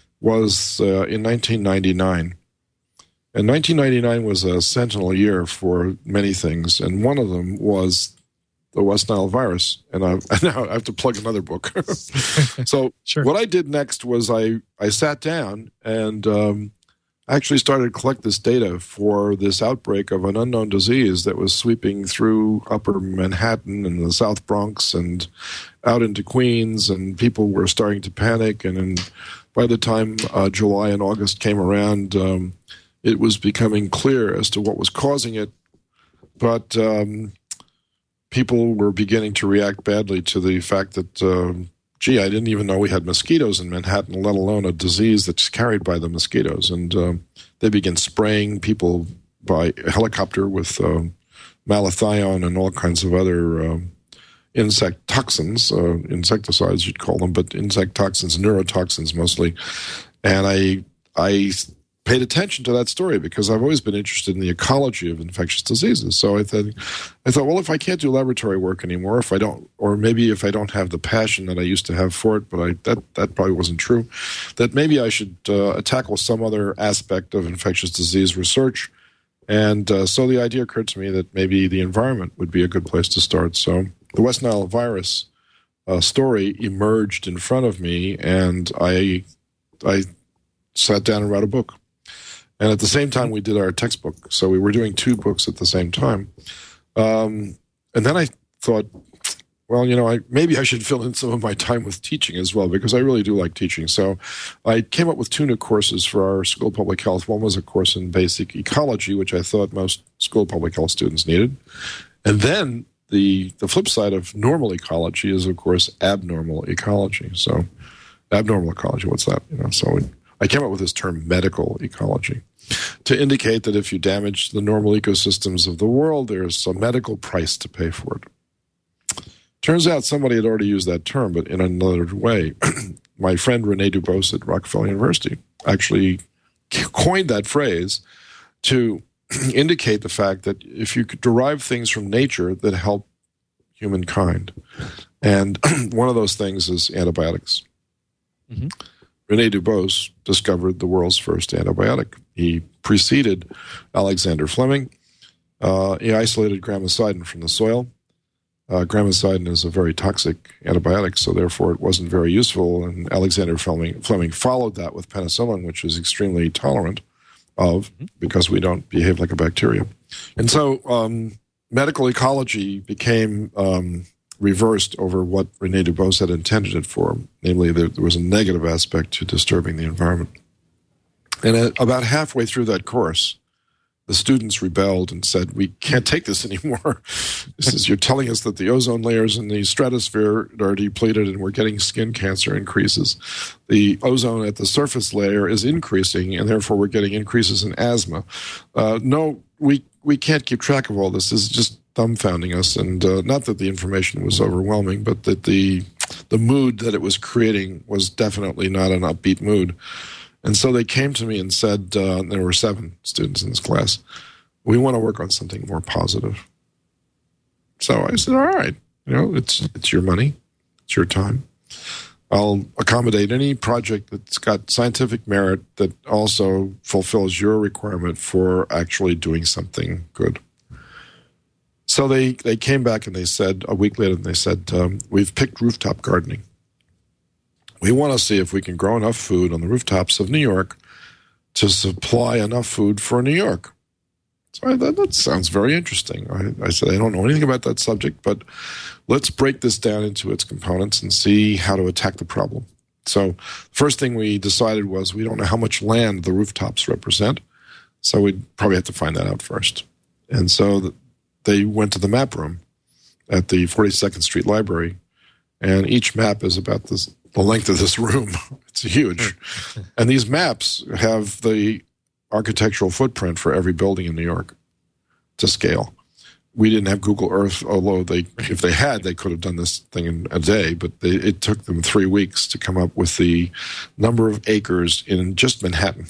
Speaker 10: was uh, in nineteen ninety-nine. And nineteen ninety-nine was a sentinel year for many things, and one of them was the West Nile virus. And I, now I have to plug another book. So
Speaker 4: sure.
Speaker 10: What I did next was I, I sat down and um, actually started to collect this data for this outbreak of an unknown disease that was sweeping through upper Manhattan and the South Bronx and out into Queens, and people were starting to panic. And in, by the time uh, July and August came around, um, it was becoming clear as to what was causing it. But um, people were beginning to react badly to the fact that, uh, gee, I didn't even know we had mosquitoes in Manhattan, let alone a disease that's carried by the mosquitoes. And um, they began spraying people by helicopter with uh, malathion and all kinds of other um, insect toxins, uh, insecticides you'd call them, but insect toxins, neurotoxins mostly. And I, I paid attention to that story because I've always been interested in the ecology of infectious diseases. So I thought, I thought, well, if I can't do laboratory work anymore, if I don't, or maybe if I don't have the passion that I used to have for it, but I, that that probably wasn't true, that maybe I should uh, tackle some other aspect of infectious disease research. And uh, so the idea occurred to me that maybe the environment would be a good place to start. So the West Nile virus uh, story emerged in front of me, and I I sat down and wrote a book. And at the same time, we did our textbook. So we were doing two books at the same time. Um, and then I thought, well, you know, I, maybe I should fill in some of my time with teaching as well, because I really do like teaching. So I came up with two new courses for our School of Public Health. One was a course in basic ecology, which I thought most School of Public Health students needed. And then the the flip side of normal ecology is, of course, abnormal ecology. So abnormal ecology, what's that? You know, so I came up with this term medical ecology to indicate that if you damage the normal ecosystems of the world, there's a medical price to pay for it. Turns out somebody had already used that term, but in another way. My friend Rene Dubos at Rockefeller University actually coined that phrase to indicate the fact that if you could derive things from nature that help humankind, and one of those things is antibiotics. Mm-hmm. Rene Dubos discovered the world's first antibiotic. He preceded Alexander Fleming. Uh, he isolated gramicidin from the soil. Uh, gramicidin is a very toxic antibiotic, so therefore it wasn't very useful. And Alexander Fleming, Fleming followed that with penicillin, which is extremely tolerant of, because we don't behave like a bacteria. And so um, medical ecology became um, reversed over what Rene Dubos had intended it for, namely there, there was a negative aspect to disturbing the environment. And at, about halfway through that course, the students rebelled and said, we can't take this anymore. This is, you're telling us that the ozone layers in the stratosphere are depleted and we're getting skin cancer increases. The ozone at the surface layer is increasing, and therefore we're getting increases in asthma. Uh, no, we we can't keep track of all this. This is just dumbfounding us. And uh, not that the information was overwhelming, but that the the mood that it was creating was definitely not an upbeat mood. And so they came to me and said, uh, there were seven students in this class, we want to work on something more positive. So I said, all right, you know, it's it's your money, it's your time. I'll accommodate any project that's got scientific merit that also fulfills your requirement for actually doing something good. So they, they came back and they said, a week later, and they said, um, we've picked rooftop gardening. We want to see if we can grow enough food on the rooftops of New York to supply enough food for New York. So I thought, that sounds very interesting. I, I said, I don't know anything about that subject, but let's break this down into its components and see how to attack the problem. So first thing we decided was we don't know how much land the rooftops represent, so we'd probably have to find that out first. And so they went to the map room at the forty-second Street Library, and each map is about this, the length of this room. It's huge. And these maps have the architectural footprint for every building in New York to scale. We didn't have Google Earth, although they, if they had, they could have done this thing in a day, but they, it took them three weeks to come up with the number of acres in just Manhattan.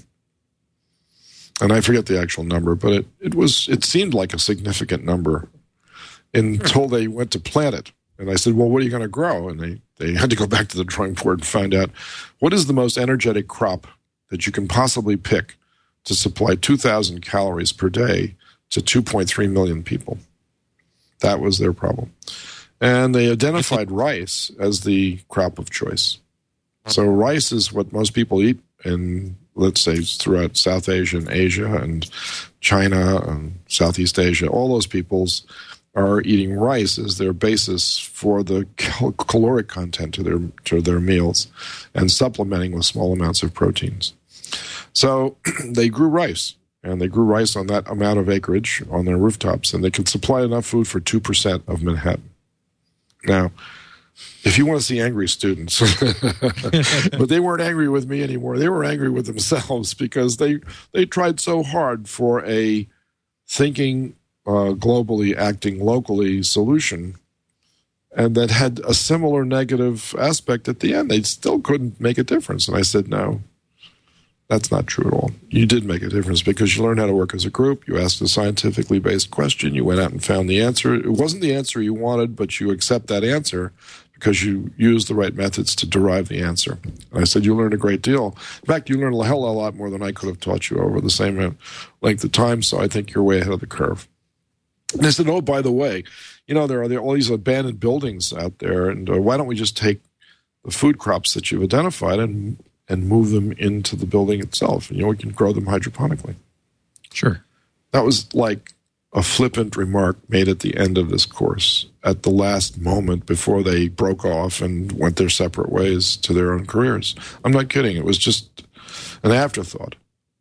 Speaker 10: And I forget the actual number, but it, it was it seemed like a significant number until they went to plant it. And I said, well, what are you going to grow? And they, they had to go back to the drawing board and find out what is the most energetic crop that you can possibly pick to supply two thousand calories per day to two point three million people. That was their problem. And they identified rice as the crop of choice. So rice is what most people eat in, let's say, throughout South Asia and Asia and China and Southeast Asia. All those peoples are eating rice as their basis for the cal- caloric content to their to their meals and supplementing with small amounts of proteins. So they grew rice, and they grew rice on that amount of acreage on their rooftops, and they could supply enough food for two percent of Manhattan. Now, if you want to see angry students, but they weren't angry with me anymore. They were angry with themselves because they they tried so hard for a thinking uh, globally, acting locally solution, and that had a similar negative aspect at the end. They still couldn't make a difference. And I said, no, That's not true at all. You did make a difference because you learned how to work as a group. You asked a scientifically based question. You went out and found the answer. It wasn't the answer you wanted, but you accept that answer because you used the right methods to derive the answer. And I said you learned a great deal. In fact, you learned a hell of a lot more than I could have taught you over the same length of time, so I think you're way ahead of the curve. And I said, oh, by the way, you know, there are all these abandoned buildings out there, and uh, why don't we just take the food crops that you've identified and and move them into the building itself. You know, we can grow them hydroponically.
Speaker 4: Sure.
Speaker 10: That was like a flippant remark made at the end of this course, at the last moment before they broke off and went their separate ways to their own careers. I'm not kidding. It was just an afterthought.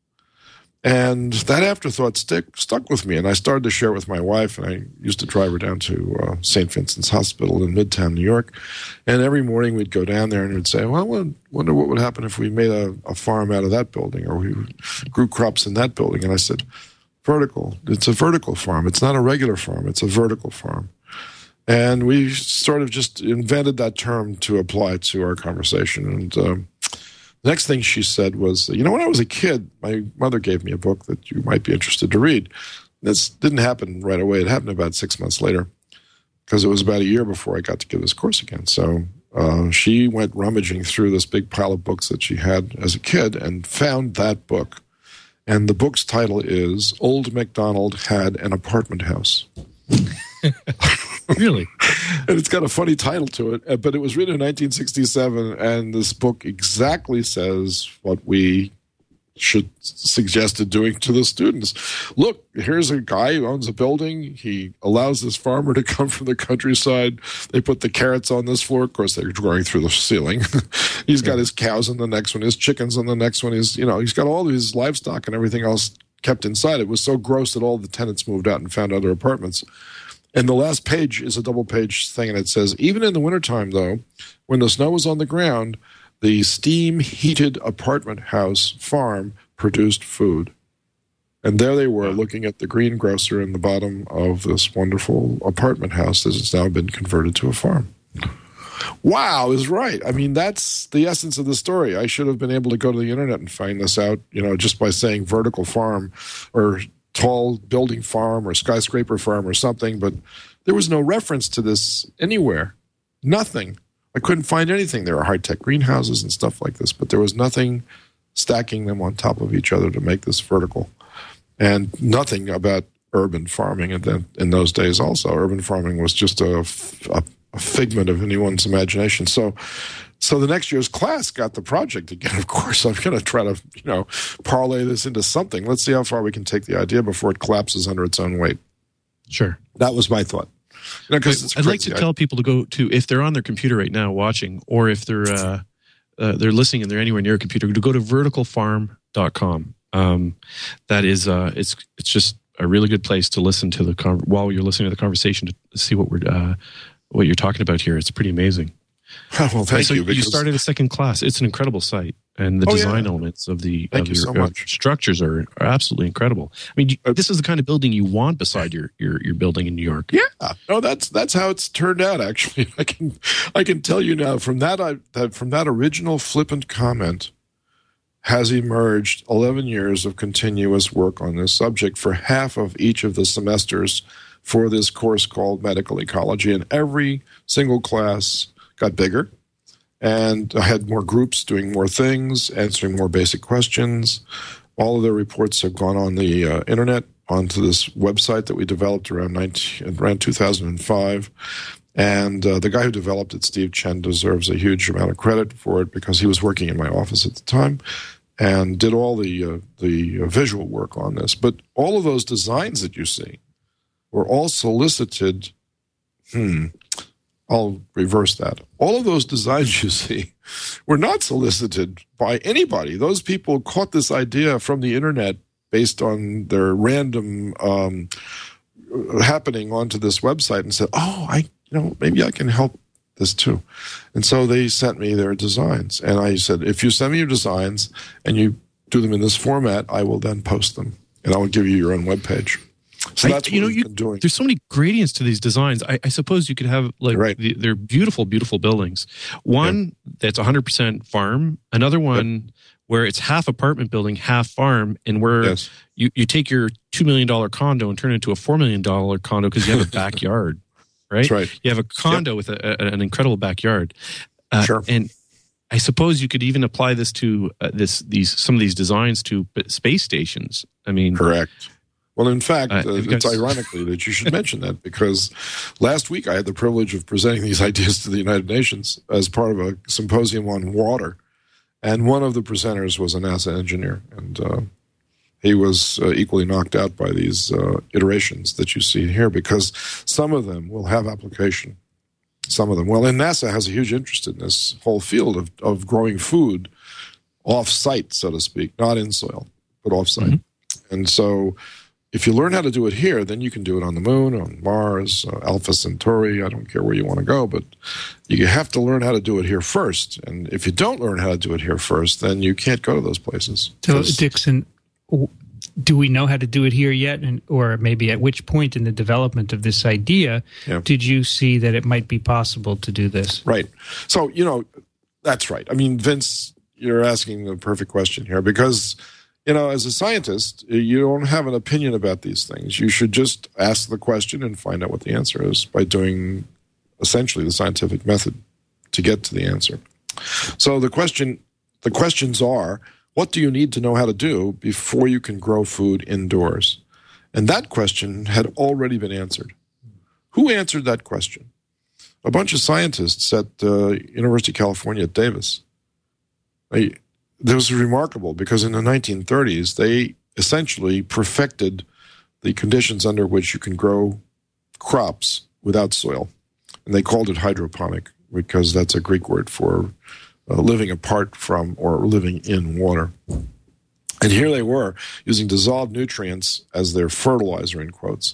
Speaker 10: And that afterthought stick, stuck with me, and I started to share it with my wife, and I used to drive her down to uh, Saint Vincent's Hospital in Midtown, New York, and every morning we'd go down there and we'd say, well, I wonder what would happen if we made a, a farm out of that building, or we grew crops in that building. And I said, vertical. It's a vertical farm. It's not a regular farm. It's a vertical farm. And we sort of just invented that term to apply to our conversation, and um, the next thing she said was, you know, when I was a kid, my mother gave me a book that you might be interested to read. This didn't happen right away. It happened about six months later because it was about a year before I got to give this course again. So uh, she went rummaging through this big pile of books that she had as a kid and found that book. And the book's title is Old MacDonald Had an Apartment House.
Speaker 4: Really?
Speaker 10: And it's got a funny title to it, but it was written in nineteen sixty-seven, and this book exactly says what we should suggested doing to the students. Look, here's a guy who owns a building. He allows this farmer to come from the countryside. They put the carrots on this floor. Of course, they're growing through the ceiling. He's got his cows on the next one, his chickens on the next one. He's, you know, he's got all his livestock and everything else kept inside. It was so gross that all the tenants moved out and found other apartments. And the last page is a double-page thing, and it says, even in the wintertime, though, when the snow was on the ground, the steam-heated apartment house farm produced food. And there they were, looking at the greengrocer in the bottom of this wonderful apartment house that has now been converted to a farm. Wow is right. I mean, that's the essence of the story. I should have been able to go to the internet and find this out, you know, just by saying vertical farm or tall building farm or skyscraper farm or something, but there was no reference to this anywhere. Nothing. I couldn't find anything. There are high-tech greenhouses and stuff like this, but there was nothing stacking them on top of each other to make this vertical. And nothing about urban farming in, the, in those days also. Urban farming was just a, a, a figment of anyone's imagination. So So the next year's class got the project again. Of course, I'm going to try to, you know, parlay this into something. Let's see how far we can take the idea before it collapses under its own weight.
Speaker 4: Sure.
Speaker 10: That was my thought. You know, 'cause it's
Speaker 4: I'd like
Speaker 10: crazy.
Speaker 4: to tell people to go to, if they're on their computer right now watching, or if they're uh, uh, they're listening and they're anywhere near a computer, to go to vertical farm dot com. Um, that is, uh, it's it's just a really good place to listen to the con- while you're listening to the conversation to see what we're uh, what you're talking about here. It's pretty amazing.
Speaker 10: Well, thank
Speaker 4: so
Speaker 10: you.
Speaker 4: You started a second class. It's an incredible site, and the
Speaker 10: Oh,
Speaker 4: design
Speaker 10: yeah.
Speaker 4: elements of the
Speaker 10: Thank
Speaker 4: of
Speaker 10: you
Speaker 4: your
Speaker 10: so
Speaker 4: uh,
Speaker 10: much.
Speaker 4: structures are, are absolutely incredible. I mean, you, this is the kind of building you want beside your your, your building in New York.
Speaker 10: Yeah, no, that's that's how it's turned out. Actually, I can I can tell you now from that I that from that original flippant comment has emerged eleven years of continuous work on this subject for half of each of the semesters for this course called Medical Ecology, and every single class got bigger. And I had more groups doing more things, answering more basic questions. All of their reports have gone on the uh, internet, onto this website that we developed around nineteen, around two thousand five. And uh, the guy who developed it, Steve Chen, deserves a huge amount of credit for it because he was working in my office at the time and did all the uh, the uh, visual work on this. But all of those designs that you see were all solicited. Hmm. I'll reverse that. All of those designs you see were not solicited by anybody. Those people caught this idea from the internet based on their random um, happening onto this website and said, oh, I, you know, maybe I can help this too. And so they sent me their designs. And I said, if you send me your designs and you do them in this format, I will then post them. And I will give you your own webpage. So that's
Speaker 4: I,
Speaker 10: what
Speaker 4: you know,
Speaker 10: we've
Speaker 4: you,
Speaker 10: been doing.
Speaker 4: There's so many gradients to these designs. I, I suppose you could have like
Speaker 10: Right.
Speaker 4: the, they're beautiful, beautiful buildings. One that's one hundred percent farm. Another one where it's half apartment building, half farm, and where
Speaker 10: Yes.
Speaker 4: you, you take your two million dollars condo and turn it into a four million dollars condo because you have a backyard, right?
Speaker 10: That's right.
Speaker 4: You have a condo yep. with a, a, an incredible backyard. Uh,
Speaker 10: Sure.
Speaker 4: And I suppose you could even apply this to uh, this these some of these designs to space stations. I mean,
Speaker 10: correct. Well, in fact,
Speaker 4: Uh,
Speaker 10: uh,
Speaker 4: have you
Speaker 10: it's
Speaker 4: guys-
Speaker 10: ironically that you should mention that, because last week I had the privilege of presenting these ideas to the United Nations as part of a symposium on water, and one of the presenters was a NASA engineer, and uh, he was uh, equally knocked out by these uh, iterations that you see here, because some of them will have application. Some of them. Well, and NASA has a huge interest in this whole field of, of growing food off-site, so to speak, not in soil, but off-site. Mm-hmm. And so if you learn how to do it here, then you can do it on the moon, on Mars, uh, Alpha Centauri. I don't care where you want to go, but you have to learn how to do it here first. And if you don't learn how to do it here first, then you can't go to those places.
Speaker 9: So, Dixon, do we know how to do it here yet? And, or maybe at which point in the development of this idea
Speaker 10: Yeah.
Speaker 9: did you see that it might be possible to do this?
Speaker 10: Right. So, you know, that's right. I mean, Vince, you're asking the perfect question here, because, you know, as a scientist, you don't have an opinion about these things. You should just ask the question and find out what the answer is by doing essentially the scientific method to get to the answer. So the question, the questions are, what do you need to know how to do before you can grow food indoors? And that question had already been answered. Who answered that question? A bunch of scientists at uh, University of California at Davis. They, this was remarkable because in the nineteen thirties, they essentially perfected the conditions under which you can grow crops without soil. And they called it hydroponic because that's a Greek word for uh, living apart from or living in water. And here they were using dissolved nutrients as their fertilizer, in quotes.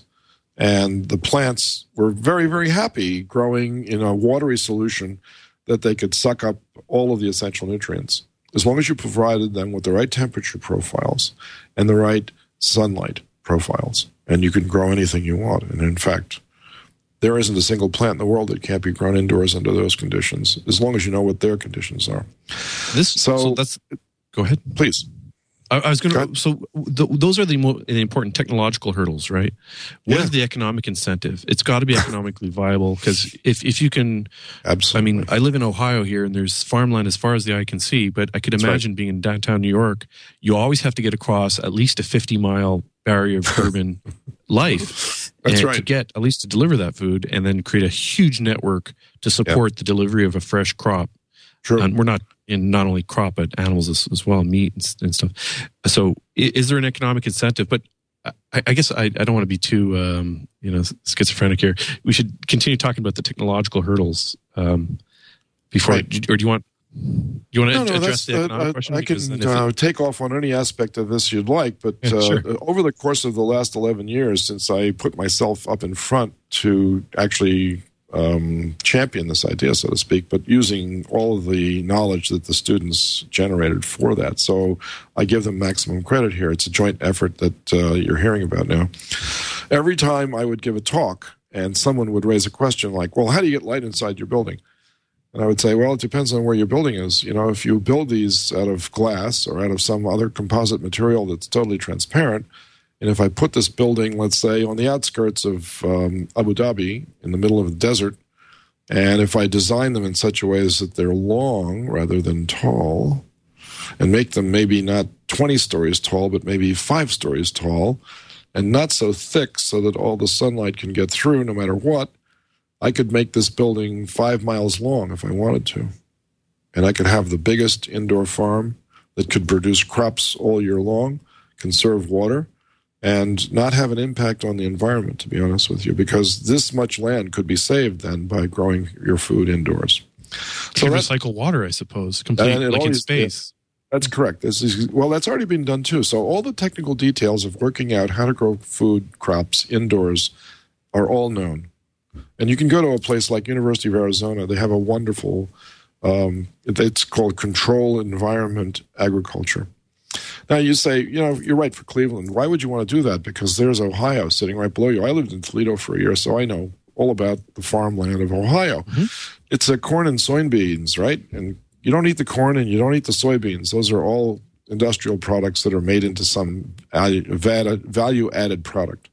Speaker 10: And the plants were very, very happy growing in a watery solution that they could suck up all of the essential nutrients, as long as you provided them with the right temperature profiles and the right sunlight profiles. And you can grow anything you want. And in fact, there isn't a single plant in the world that can't be grown indoors under those conditions, as long as you know what their conditions are.
Speaker 4: This
Speaker 10: so,
Speaker 4: so that's go ahead,
Speaker 10: please.
Speaker 4: I, I was going to. So th- those are the, mo- the important technological hurdles, right? What
Speaker 10: Yeah.
Speaker 4: is the economic incentive? It's got to be economically viable, because if if you can,
Speaker 10: Absolutely.
Speaker 4: I mean, I live in Ohio here, and there's farmland as far as the eye can see. But I could
Speaker 10: That's
Speaker 4: imagine
Speaker 10: right.
Speaker 4: being in downtown New York, you always have to get across at least a fifty mile barrier of urban life.
Speaker 10: That's
Speaker 4: and
Speaker 10: right.
Speaker 4: To get at least to deliver that food, and then create a huge network to support the delivery of a fresh crop.
Speaker 10: True.
Speaker 4: And we're not in not only crop but animals as, as well, meat and, and stuff. So, is, is there an economic incentive? But I, I guess I, I don't want to be too um, you know schizophrenic here. We should continue talking about the technological hurdles um, before,
Speaker 10: Right.
Speaker 4: or do you want you want to
Speaker 10: No, no,
Speaker 4: address
Speaker 10: that's,
Speaker 4: the economic
Speaker 10: uh,
Speaker 4: question?
Speaker 10: I
Speaker 4: Because
Speaker 10: can
Speaker 4: then if
Speaker 10: uh,
Speaker 4: it-
Speaker 10: take off on any aspect of this you'd like, but
Speaker 4: Yeah,
Speaker 10: uh,
Speaker 4: sure.
Speaker 10: over the course of the last eleven years, since I put myself up in front to actually um, champion this idea, so to speak, but using all of the knowledge that the students generated for that. So I give them maximum credit here. It's a joint effort that uh, you're hearing about now. Every time I would give a talk and someone would raise a question like, well, how do you get light inside your building? And I would say, well, it depends on where your building is. You know, if you build these out of glass or out of some other composite material that's totally transparent, and if I put this building, let's say, on the outskirts of um, Abu Dhabi, in the middle of the desert, and if I design them in such a way as that they're long rather than tall, and make them maybe not twenty stories tall, but maybe five stories tall, and not so thick so that all the sunlight can get through no matter what, I could make this building five miles long if I wanted to. And I could have the biggest indoor farm that could produce crops all year long, conserve water, and not have an impact on the environment, to be honest with you, because this much land could be saved then by growing your food indoors.
Speaker 4: can
Speaker 10: that-
Speaker 4: recycle water, I suppose, complete
Speaker 10: And it
Speaker 4: like in
Speaker 10: always-
Speaker 4: space.
Speaker 10: That's correct. This is, well, that's already been done too. So all the technical details of working out how to grow food crops indoors are all known. And you can go to a place like University of Arizona. They have a wonderful, um, it's called Control Environment Agriculture. Now you say, you know, you're right for Cleveland. Why would you want to do that? Because there's Ohio sitting right below you. I lived in Toledo for a year, so I know all about the farmland of Ohio.
Speaker 4: Mm-hmm.
Speaker 10: It's a corn and soybeans, right? And you don't eat the corn and you don't eat the soybeans. Those are all industrial products that are made into some value-added product.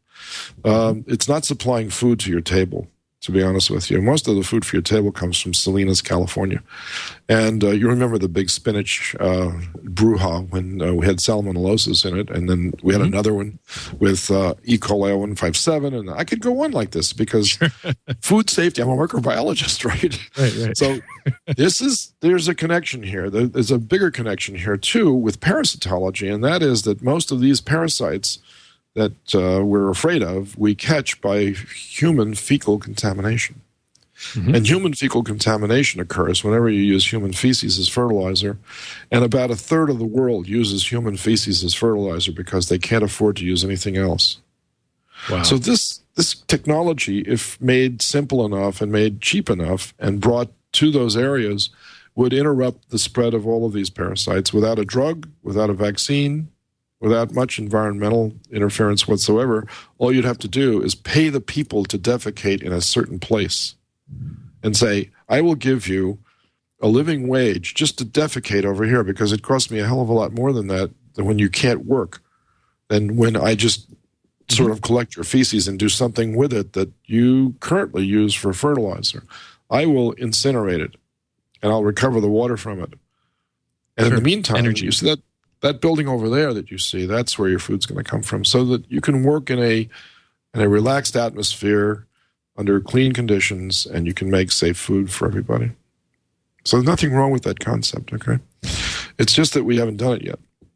Speaker 10: Um, it's not supplying food to your table, to be honest with you. Most of the food for your table comes from Salinas, California. And uh, you remember the big spinach uh, brouhaha when uh, we had salmonellosis in it, and then we had mm-hmm. another one with uh, E. coli one fifty-seven, and I could go on like this because food safety, I'm a microbiologist, right?
Speaker 4: Right, right.
Speaker 10: So this is, there's a connection here. There's a bigger connection here, too, with parasitology, and that is that most of these parasites that uh, we're afraid of, we catch by human fecal contamination. Mm-hmm. And human fecal contamination occurs whenever you use human feces as fertilizer, and about a third of the world uses human feces as fertilizer because they can't afford to use anything else.
Speaker 4: Wow.
Speaker 10: So this this technology, if made simple enough and made cheap enough and brought to those areas, would interrupt the spread of all of these parasites without a drug, without a vaccine, without much environmental interference whatsoever. All you'd have to do is pay the people to defecate in a certain place and say, I will give you a living wage just to defecate over here because it costs me a hell of a lot more than that than when you can't work, than when I just mm-hmm. sort of collect your feces and do something with it that you currently use for fertilizer. I will incinerate it, and I'll recover the water from it. And sure. in the meantime,
Speaker 4: Energy.
Speaker 10: you see that That building over there that you see, that's where your food's going to come from, so that you can work in a in a relaxed atmosphere under clean conditions, and you can make safe food for everybody. So there's nothing wrong with that concept, okay? It's just that we haven't done it yet.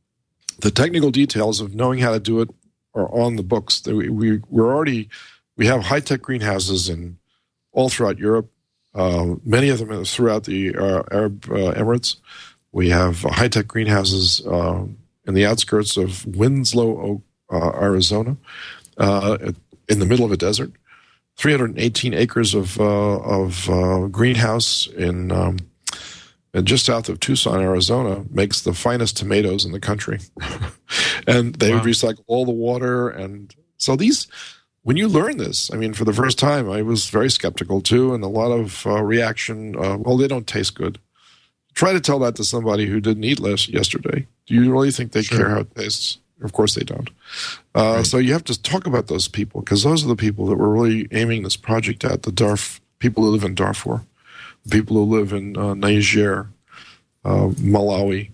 Speaker 10: The technical details of knowing how to do it are on the books. We, we, we're already, we have high-tech greenhouses in all throughout Europe, uh, many of them throughout the uh, Arab uh, Emirates. We have high-tech greenhouses uh, in the outskirts of Winslow, uh, Arizona, uh, in the middle of a desert. three hundred eighteen acres of uh, of uh, greenhouse in um, just south of Tucson, Arizona, makes the finest tomatoes in the country. And they wow. recycle all the water. And so these, when you learn this, I mean, for the first time, I was very skeptical too, and a lot of uh, reaction. Uh, well, they don't taste good. Try to tell that to somebody who didn't eat less yesterday. Do you really think they sure. care how it tastes? Of course they don't. Uh, right. So you have to talk about those people, because those are the people that we're really aiming this project at, the Darf people who live in Darfur, the people who live in uh, Niger, uh, Malawi,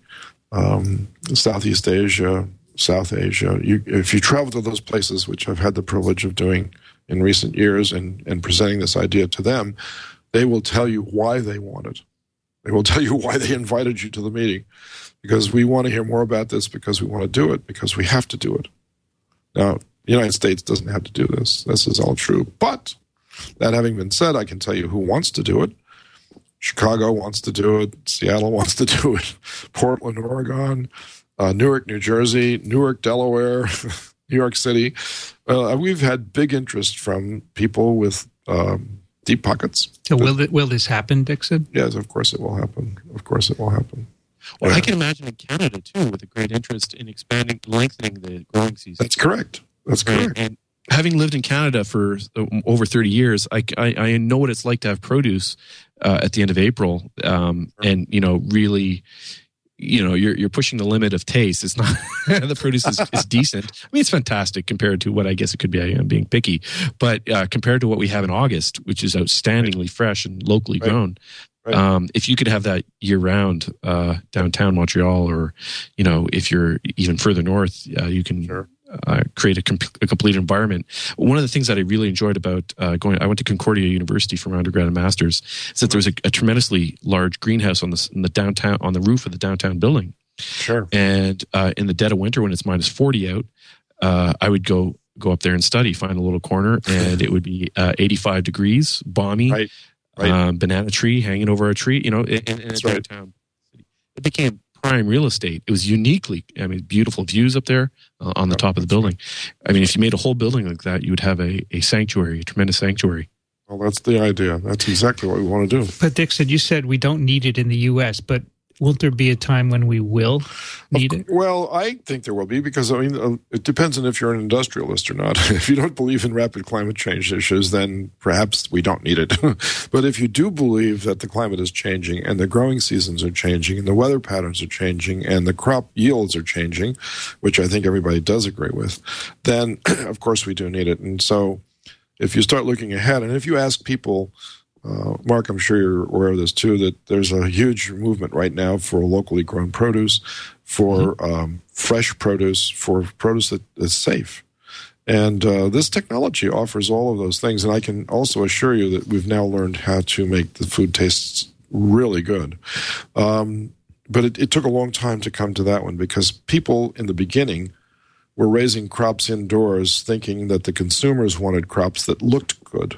Speaker 10: um, Southeast Asia, South Asia. You, if you travel to those places, which I've had the privilege of doing in recent years and, and presenting this idea to them, they will tell you why they want it. They will tell you why they invited you to the meeting, because we want to hear more about this, because we want to do it, because we have to do it. Now, the United States doesn't have to do this. This is all true. But that having been said, I can tell you who wants to do it. Chicago wants to do it. Seattle wants to do it. Portland, Oregon, uh, Newark, New Jersey, Newark, Delaware, New York City. Uh, we've had big interest from people with um, deep pockets.
Speaker 9: So will, it, will this happen, Dixon?
Speaker 10: Yes, of course it will happen. Of course it will happen.
Speaker 4: Well,
Speaker 10: yeah.
Speaker 4: I can imagine in Canada, too, with a great interest in expanding, lengthening the growing season.
Speaker 10: That's correct. That's
Speaker 4: right.
Speaker 10: correct.
Speaker 4: And having lived in Canada for over thirty years, I, I, I know what it's like to have produce uh, at the end of April, um, sure. and, you know, really, you know, you're you're pushing the limit of taste. It's not, the produce is, is decent. I mean, it's fantastic compared to what I guess it could be. I am being picky, but uh, compared to what we have in August, which is outstandingly right. fresh and locally right. grown. Right. Um, if you could have that year round, uh, downtown Montreal, or, you know, if you're even further north, uh, you can sure. uh, create a, com- a complete environment. One of the things that I really enjoyed about uh, going, I went to Concordia University for my undergrad and master's, is that there was a, a tremendously large greenhouse on the, in the downtown, on the roof of the downtown building.
Speaker 10: Sure.
Speaker 4: And uh, in the dead of winter, when it's minus forty out, uh, I would go go up there and study, find a little corner, and it would be uh, eighty-five degrees, balmy. Right. Right. Um, banana tree hanging over a tree, you know, in, in a downtown city. It became prime real estate. It was uniquely, I mean, beautiful views up there uh, on the top of the building. I mean, if you made a whole building like that, you would have a, a sanctuary, a tremendous sanctuary.
Speaker 10: Well, that's the idea. That's exactly what we want to do.
Speaker 9: But Dixon, you said we don't need it in the U S, but Will there be a time when we will need it?
Speaker 10: Well, I think there will be because, I mean, uh, it depends on if you're an industrialist or not. If you don't believe in rapid climate change issues, then perhaps we don't need it. But if you do believe that the climate is changing and the growing seasons are changing and the weather patterns are changing and the crop yields are changing, which I think everybody does agree with, then, of course, we do need it. And so if you start looking ahead, and if you ask people, Uh, Mark, I'm sure you're aware of this too, that there's a huge movement right now for locally grown produce, for mm-hmm. um, fresh produce, for produce that is safe. And uh, this technology offers all of those things. And I can also assure you that we've now learned how to make the food taste really good. Um, but it, it took a long time to come to that one because people in the beginning were raising crops indoors thinking that the consumers wanted crops that looked good.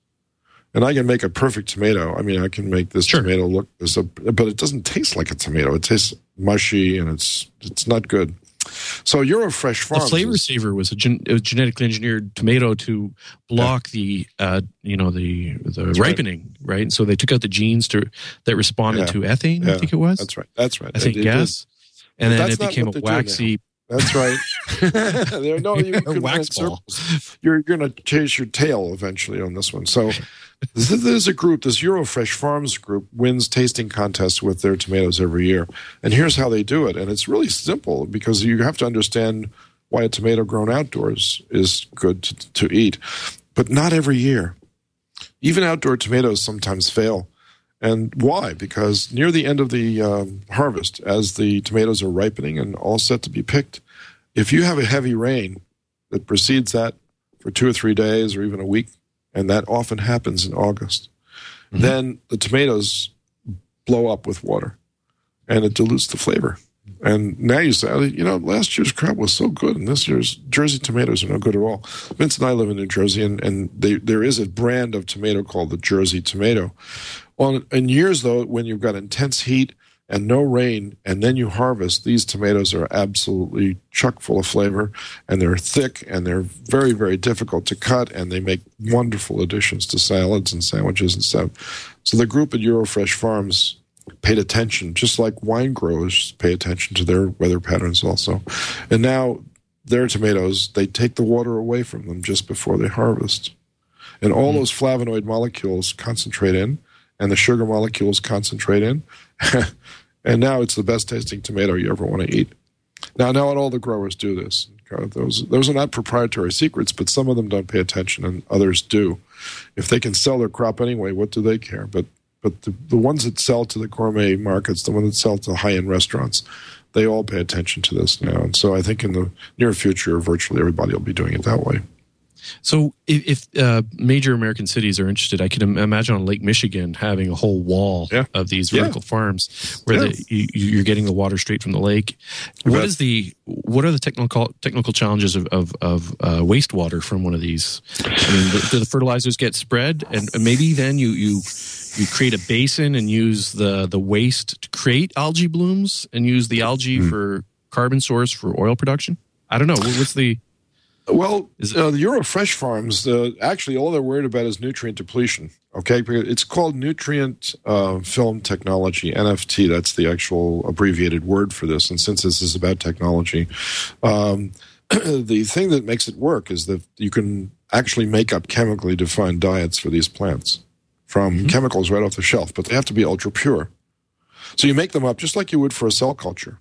Speaker 10: And I can make a perfect tomato. I mean, I can make this sure. tomato look as a, but it doesn't taste like a tomato. It tastes mushy, and it's it's not good. So Eurofresh Farms.
Speaker 4: The Flavor Saver was a, gen, a genetically engineered tomato to block yeah. the uh, you know the the that's ripening, right. right? So they took out the genes to that responded
Speaker 10: yeah.
Speaker 4: to ethane.
Speaker 10: Yeah.
Speaker 4: I think it was.
Speaker 10: That's right. That's right.
Speaker 4: I think gas, and
Speaker 10: but
Speaker 4: then it became a waxy.
Speaker 10: That's right. there, no, you
Speaker 4: a wax ball.
Speaker 10: You're going to chase your tail eventually on this one. So this is a group, this Eurofresh Farms group wins tasting contests with their tomatoes every year. And here's how they do it. And it's really simple because you have to understand why a tomato grown outdoors is good to, to eat. But not every year. Even outdoor tomatoes sometimes fail. And why? Because near the end of the um, harvest, as the tomatoes are ripening and all set to be picked, if you have a heavy rain that precedes that for two or three days or even a week, and that often happens in August, mm-hmm. then the tomatoes blow up with water, and it dilutes the flavor. And now you say, you know, last year's crop was so good, and this year's Jersey tomatoes are no good at all. Vince and I live in New Jersey, and, and they, there is a brand of tomato called the Jersey tomato. On, in years, though, when you've got intense heat and no rain, and then you harvest, these tomatoes are absolutely chock full of flavor, and they're thick, and they're very, very difficult to cut, and they make wonderful additions to salads and sandwiches and stuff. So the group at Eurofresh Farms paid attention, just like wine growers pay attention to their weather patterns also. And now their tomatoes, they take the water away from them just before they harvest. And all mm. those flavonoid molecules concentrate in, and the sugar molecules concentrate in. And now it's the best tasting tomato you ever want to eat. Now, not all the growers do this. Those, those are not proprietary secrets, but some of them don't pay attention and others do. If they can sell their crop anyway, what do they care? But but the, the ones that sell to the gourmet markets, the ones that sell to high-end restaurants, they all pay attention to this now. And so I think in the near future, virtually everybody will be doing it that way.
Speaker 4: So if, if uh, major American cities are interested, I can Im- imagine on Lake Michigan having a whole wall yeah. of these vertical yeah. farms where yeah. the, you, you're getting the water straight from the lake. What is the what are the technical technical challenges of of, of uh, wastewater from one of these? I mean, do, do the fertilizers get spread, and maybe then you you you create a basin and use the the waste to create algae blooms and use the algae mm. for carbon source for oil production? I don't know. What's the
Speaker 10: Well, uh, the Eurofresh Farms, uh, actually all they're worried about is nutrient depletion, okay? It's called Nutrient uh, Film Technology, N F T. That's the actual abbreviated word for this. And since this is about technology, um, the thing that makes it work is that you can actually make up chemically defined diets for these plants from mm-hmm. chemicals right off the shelf, but they have to be ultra pure. So you make them up just like you would for a cell culture.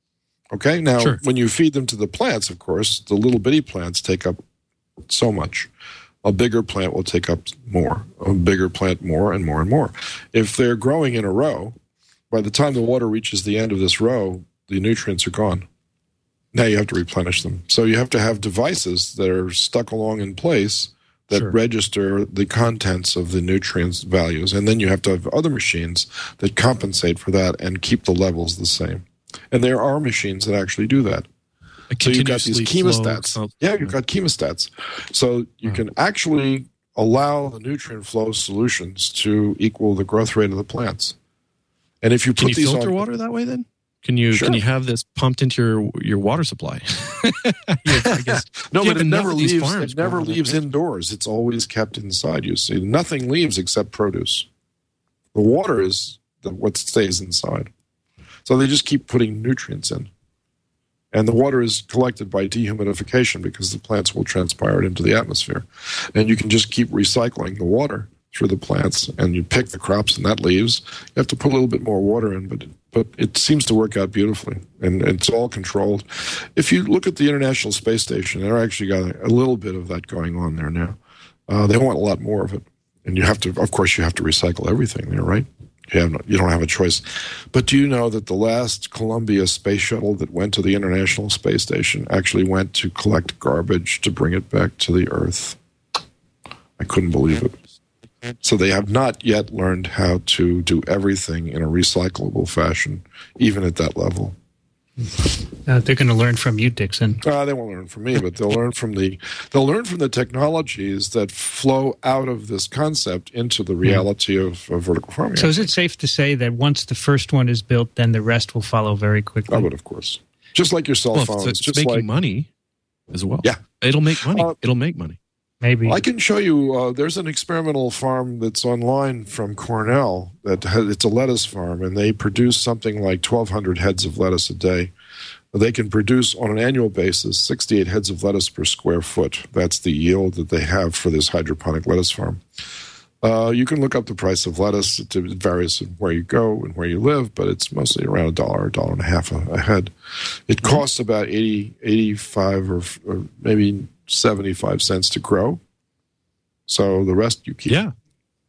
Speaker 10: Okay, now sure. when you feed them to the plants, of course, the little bitty plants take up so much. A bigger plant will take up more, a bigger plant more and more and more. If they're growing in a row, by the time the water reaches the end of this row, the nutrients are gone. Now you have to replenish them. So you have to have devices that are stuck along in place that sure. register the contents of the nutrients values. And then you have to have other machines that compensate for that and keep the levels the same. And there are machines that actually do that. So you've got these chemostats. Flow. Yeah, you've got chemostats. So you can actually allow the nutrient flow solutions to equal the growth rate of the plants. And if you put
Speaker 4: can you
Speaker 10: these
Speaker 4: filter
Speaker 10: on,
Speaker 4: water that way then? Can you
Speaker 10: sure.
Speaker 4: can you have this pumped into your your water supply? yeah, I guess.
Speaker 10: no, but it never leaves. It never leaves indoors. It's always kept inside. You see, nothing leaves except produce. The water is the, what stays inside. So they just keep putting nutrients in. And the water is collected by dehumidification because the plants will transpire it into the atmosphere. And you can just keep recycling the water through the plants, and you pick the crops and that leaves. You have to put a little bit more water in, but but it seems to work out beautifully, and it's all controlled. If you look at the International Space Station, they're actually got a, a little bit of that going on there now. Uh, they want a lot more of it, and you have to, of course, you have to recycle everything there, right? You have no, you don't have a choice. But do you know that the last Columbia space shuttle that went to the International Space Station actually went to collect garbage to bring it back to the Earth? I couldn't believe it. So they have not yet learned how to do everything in a recyclable fashion, even at that level.
Speaker 9: Uh, they're going to learn from you, Dixon.
Speaker 10: Uh, they won't learn from me, but they'll learn from the they'll learn from the technologies that flow out of this concept into the reality yeah. of, of vertical farming.
Speaker 9: So, is it safe to say that once the first one is built, then the rest will follow very quickly?
Speaker 10: Oh, but of course, just like your cell
Speaker 4: well,
Speaker 10: phones,
Speaker 4: it's
Speaker 10: just
Speaker 4: making
Speaker 10: like
Speaker 4: money as well.
Speaker 10: Yeah,
Speaker 4: it'll make money.
Speaker 10: Uh,
Speaker 4: it'll make money.
Speaker 9: Maybe
Speaker 10: I can show you. Uh, there's an experimental farm that's online from Cornell. That has, it's a lettuce farm, and they produce something like twelve hundred heads of lettuce a day. They can produce on an annual basis sixty-eight heads of lettuce per square foot. That's the yield that they have for this hydroponic lettuce farm. Uh, you can look up the price of lettuce. It varies where you go and where you live, but it's mostly around a dollar, a dollar and a half a, a head. It costs about eighty, eighty-five, or, or maybe seventy-five cents to grow. So the rest you keep.
Speaker 4: Yeah.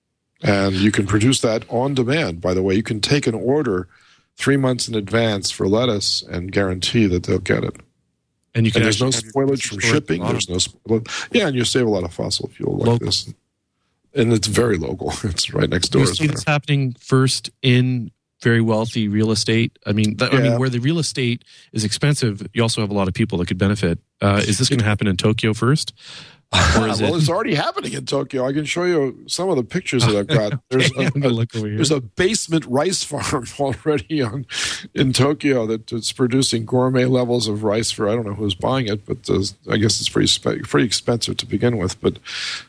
Speaker 10: And you can produce that on demand. By the way, you can take an order three months in advance for lettuce and guarantee that they'll get it.
Speaker 4: And you can
Speaker 10: and there's no
Speaker 4: actually
Speaker 10: spoilage from shipping. There's no spoilage. Yeah, and you save a lot of fossil fuel like
Speaker 4: local.
Speaker 10: this. And it's very local. It's right next door.
Speaker 4: You see this happening first in very wealthy real estate. I mean, that,
Speaker 10: Yeah.
Speaker 4: I mean, where the real estate is expensive, you also have a lot of people that could benefit. Uh, is this going to happen in Tokyo first? Or is
Speaker 10: well,
Speaker 4: it...
Speaker 10: it's already happening in Tokyo. I can show you some of the pictures that I've got. There's a,
Speaker 4: I'm gonna look over here.
Speaker 10: there's a basement rice farm already on in Tokyo that it's producing gourmet levels of rice for I don't know who's buying it, but uh, I guess it's pretty spe- pretty expensive to begin with. But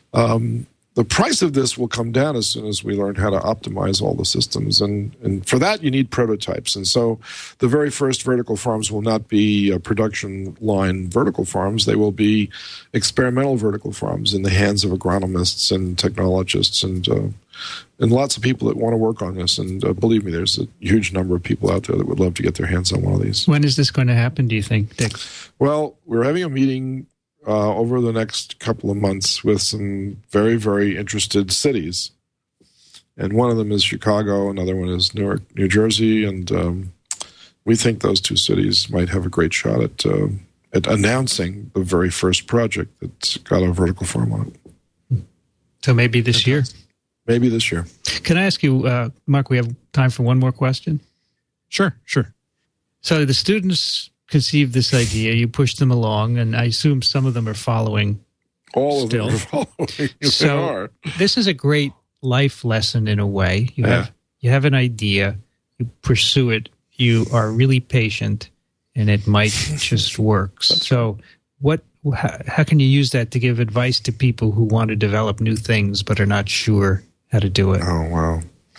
Speaker 10: um, the price of this will come down as soon as we learn how to optimize all the systems. And, and for that, you need prototypes. And so the very first vertical farms will not be uh, production line vertical farms. They will be experimental vertical farms in the hands of agronomists and technologists and uh, and lots of people that want to work on this. And uh, believe me, there's a huge number of people out there that would love to get their hands on one of these.
Speaker 9: When is this going to happen, do you think, Dick?
Speaker 10: Well, we're having a meeting Uh, over the next couple of months with some very, very interested cities. And one of them is Chicago, another one is Newark, New Jersey, and um, we think those two cities might have a great shot at, uh, at announcing the very first project that's got a vertical farm on it.
Speaker 9: So maybe this year?
Speaker 10: Maybe this year.
Speaker 9: Can I ask you, uh, Mark, we have time for one more question?
Speaker 4: Sure, sure.
Speaker 9: So the students conceived this idea, you pushed them along, and I assume some of them are following
Speaker 10: All
Speaker 9: still.
Speaker 10: of them are following.
Speaker 9: So
Speaker 10: they are.
Speaker 9: This is a great life lesson in a way. You
Speaker 10: Yeah.
Speaker 9: have you have an idea, you pursue it, you are really patient, and it might just work. So what how, how can you use that to give advice to people who want to develop new things but are not sure how to do it?
Speaker 10: Oh, wow.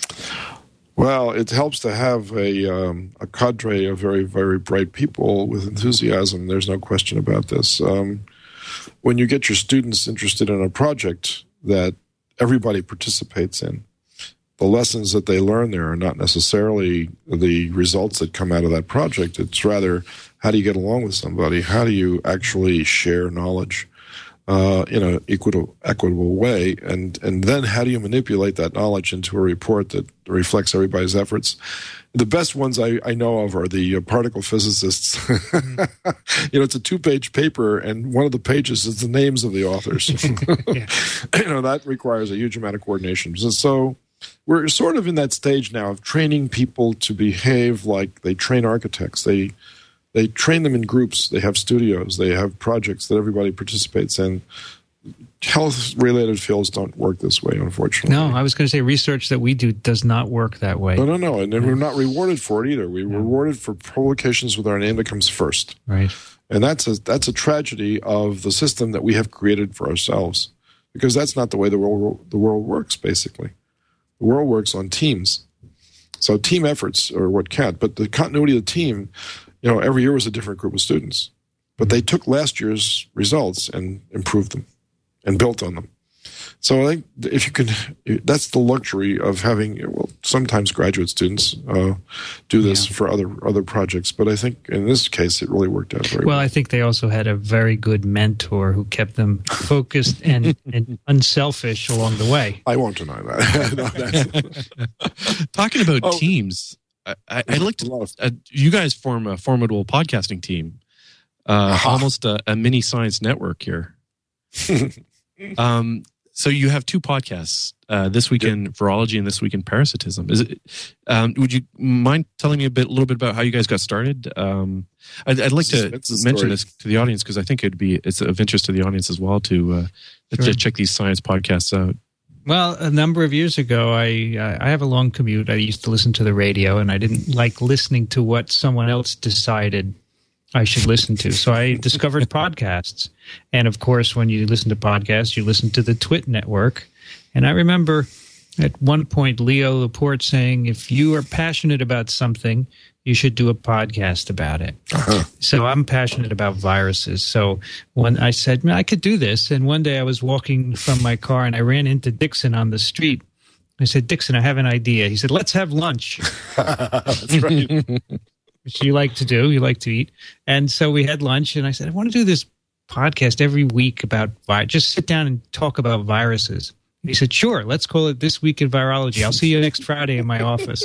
Speaker 10: Well, it helps to have a um, a cadre of very, very bright people with enthusiasm. There's no question about this. Um, when you get your students interested in a project that everybody participates in, the lessons that they learn there are not necessarily the results that come out of that project. It's rather, how do you get along with somebody? How do you actually share knowledge Uh, in an equitable, equitable way, and and then how do you manipulate that knowledge into a report that reflects everybody's efforts? The best ones I, I know of are the uh, particle physicists. Mm-hmm. You know, it's a two-page paper, and one of the pages is the names of the authors. You know, that requires a huge amount of coordination. So, so we're sort of in that stage now of training people to behave like they train architects. They They train them in groups. They have studios. They have projects that everybody participates in. Health-related fields don't work this way, unfortunately.
Speaker 9: No, I was going to say research that we do does not work that way.
Speaker 10: No, no, no. And we're not rewarded for it either. We're no. rewarded for publications with our name that comes first.
Speaker 9: Right.
Speaker 10: And that's a, that's a tragedy of the system that we have created for ourselves, because that's not the way the world, the world works, basically. The world works on teams. So team efforts are what count. But the continuity of the team, you know, every year was a different group of students. But they took last year's results and improved them and built on them. So I think if you can, that's the luxury of having, well, sometimes graduate students uh, do this yeah. for other other projects. But I think in this case, it really worked out very well.
Speaker 9: Well, I think they also had a very good mentor who kept them focused and, and unselfish along the way.
Speaker 10: I won't deny that. No, that's...
Speaker 4: Talking about oh, teams, I, I, I'd like to, uh, you guys form a formidable podcasting team, uh, uh-huh. almost a, a mini science network here. um. So you have two podcasts, uh, This Week in Virology and This Week in Parasitism. Is it? Um, would you mind telling me a bit, a little bit about how you guys got started? Um, I'd, I'd like to mention this to the audience because I think it'd be it's of interest to the audience as well to uh, sure. to check these science podcasts out.
Speaker 9: Well, a number of years ago, I I have a long commute. I used to listen to the radio, and I didn't like listening to what someone else decided I should listen to. So I discovered podcasts. And of course, when you listen to podcasts, you listen to the Twit Network. And I remember at one point, Leo Laporte saying, if you are passionate about something, you should do a podcast about it. Uh-huh. So I'm passionate about viruses. So when I said, I could do this. And one day I was walking from my car and I ran into Dixon on the street. I said, Dixon, I have an idea. He said, let's have lunch.
Speaker 10: That's right.
Speaker 9: Which you like to do, you like to eat. And so we had lunch, and I said, I want to do this podcast every week about vi- just sit down and talk about viruses. And he said, sure, let's call it This Week in Virology. I'll see you next Friday in my office.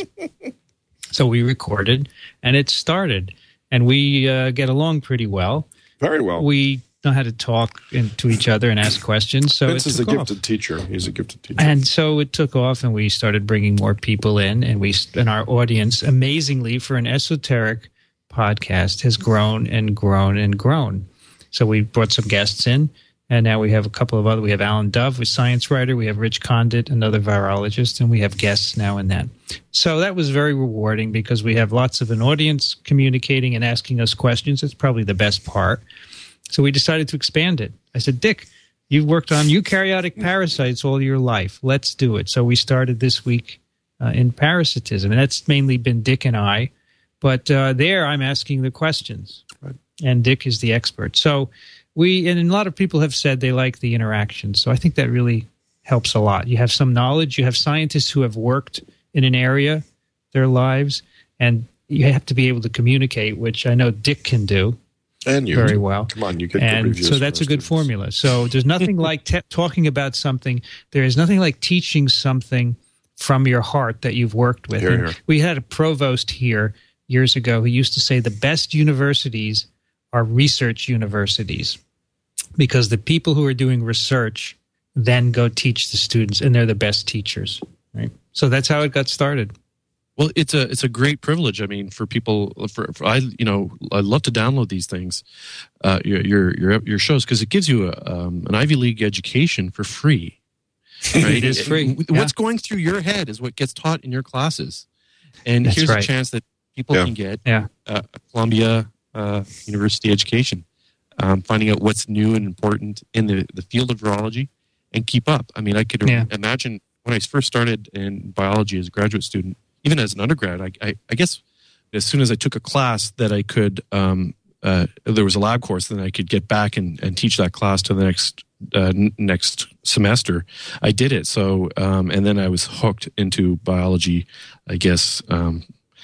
Speaker 9: So we recorded, and it started. And we uh, get along pretty well.
Speaker 10: Very well.
Speaker 9: We know how to talk in, to each other and ask questions. So
Speaker 10: Vince
Speaker 9: it
Speaker 10: is a
Speaker 9: took
Speaker 10: gifted
Speaker 9: off.
Speaker 10: teacher. He's a gifted teacher.
Speaker 9: And so it took off, and we started bringing more people in, and we and our audience, amazingly, for an esoteric podcast, has grown and grown and grown. So we brought some guests in, and now we have a couple of other. We have Alan Dove, a science writer. We have Rich Condit, another virologist, and we have guests now and then. So that was very rewarding because we have lots of an audience communicating and asking us questions. It's probably the best part. So we decided to expand it. I said, Dick, you've worked on eukaryotic parasites all your life. Let's do it. So we started This Week uh, in Parasitism. And that's mainly been Dick and I. But uh, there I'm asking the questions. Right. And Dick is the expert. So we, and a lot of people have said they like the interaction. So I think that really helps a lot. You have some knowledge. You have scientists who have worked in an area their lives. And you have to be able to communicate, which I know Dick can do.
Speaker 10: And you
Speaker 9: very well.
Speaker 10: Come on, you get
Speaker 9: and
Speaker 10: good reviews.
Speaker 9: So that's a good
Speaker 10: students. formula.
Speaker 9: So there's nothing like te- talking about something. There is nothing like teaching something from your heart that you've worked with.
Speaker 10: Here, here.
Speaker 9: We had a provost here years ago who used to say the best universities are research universities because the people who are doing research then go teach the students, and they're the best teachers. Right. So that's how it got started.
Speaker 4: Well, it's a it's a great privilege. I mean, for people, for, for I you know, I love to download these things, uh, your your your, your shows because it gives you a, um, an Ivy League education for free. Right?
Speaker 9: It is free.
Speaker 4: What's
Speaker 9: yeah.
Speaker 4: going through your head is what gets taught in your classes, and
Speaker 9: That's
Speaker 4: here's
Speaker 9: right.
Speaker 4: a chance that people
Speaker 10: yeah.
Speaker 4: can get
Speaker 9: yeah.
Speaker 4: uh, a Columbia uh, University education, um, finding out what's new and important in the, the field of virology, and keep up. I mean, I could
Speaker 9: yeah.
Speaker 4: imagine when I first started in biology as a graduate student. Even as an undergrad, I, I, I guess as soon as I took a class that I could, um, uh, there was a lab course, then I could get back and, and teach that class to the next uh, n- next semester. I did it. So, um, and then I was hooked into biology, I guess. Um,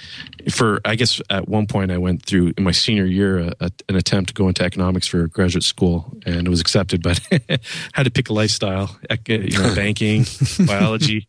Speaker 4: for I guess at one point I went through in my senior year a, a, an attempt to go into economics for graduate school, and it was accepted, but had to pick a lifestyle, you know, banking, biology.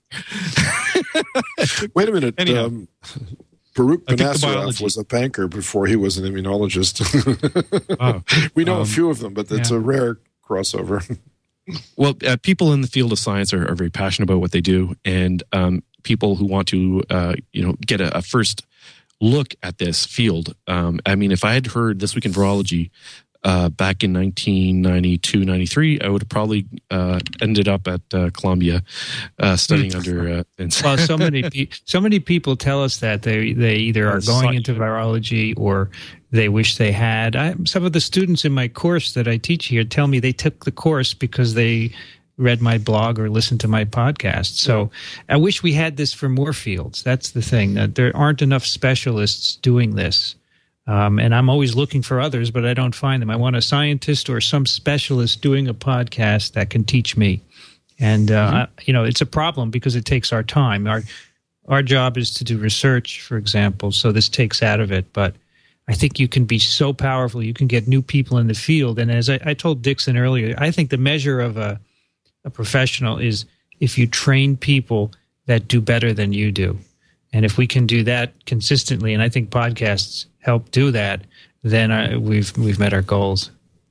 Speaker 10: Wait a minute.
Speaker 4: Anyhow,
Speaker 10: um, Baruch
Speaker 4: I picked the
Speaker 10: Benassaraf
Speaker 4: biology.
Speaker 10: was a banker before he was an immunologist.
Speaker 4: Oh,
Speaker 10: we know
Speaker 4: um,
Speaker 10: a few of them, but it's
Speaker 9: yeah.
Speaker 10: a rare crossover.
Speaker 4: Well, uh, people in the field of science are, are very passionate about what they do, and um, people who want to, uh, you know, get a, a first look at this field. Um, I mean, if I had heard This Week in Virology uh, back in nineteen ninety-two, ninety-three, I would have probably uh, ended up at uh, Columbia uh, studying under uh, Vince.
Speaker 9: Well, so many pe- so many people tell us that they they either are going into virology or they wish they had. I, some of the students in my course that I teach here tell me they took the course because they read my blog or listened to my podcast. So I wish we had this for more fields. That's the thing, that there aren't enough specialists doing this. Um, and I'm always looking for others, but I don't find them. I want a scientist or some specialist doing a podcast that can teach me. And, uh, mm-hmm. I, you know, it's a problem because it takes our time. Our, our job is to do research, for example, so this takes out of it. But I think you can be so powerful. You can get new people in the field. And as I, I told Dixon earlier, I think the measure of a A professional is if you train people that do better than you do. And if we can do that consistently, and I think podcasts help do that, then I, we've we've met our goals.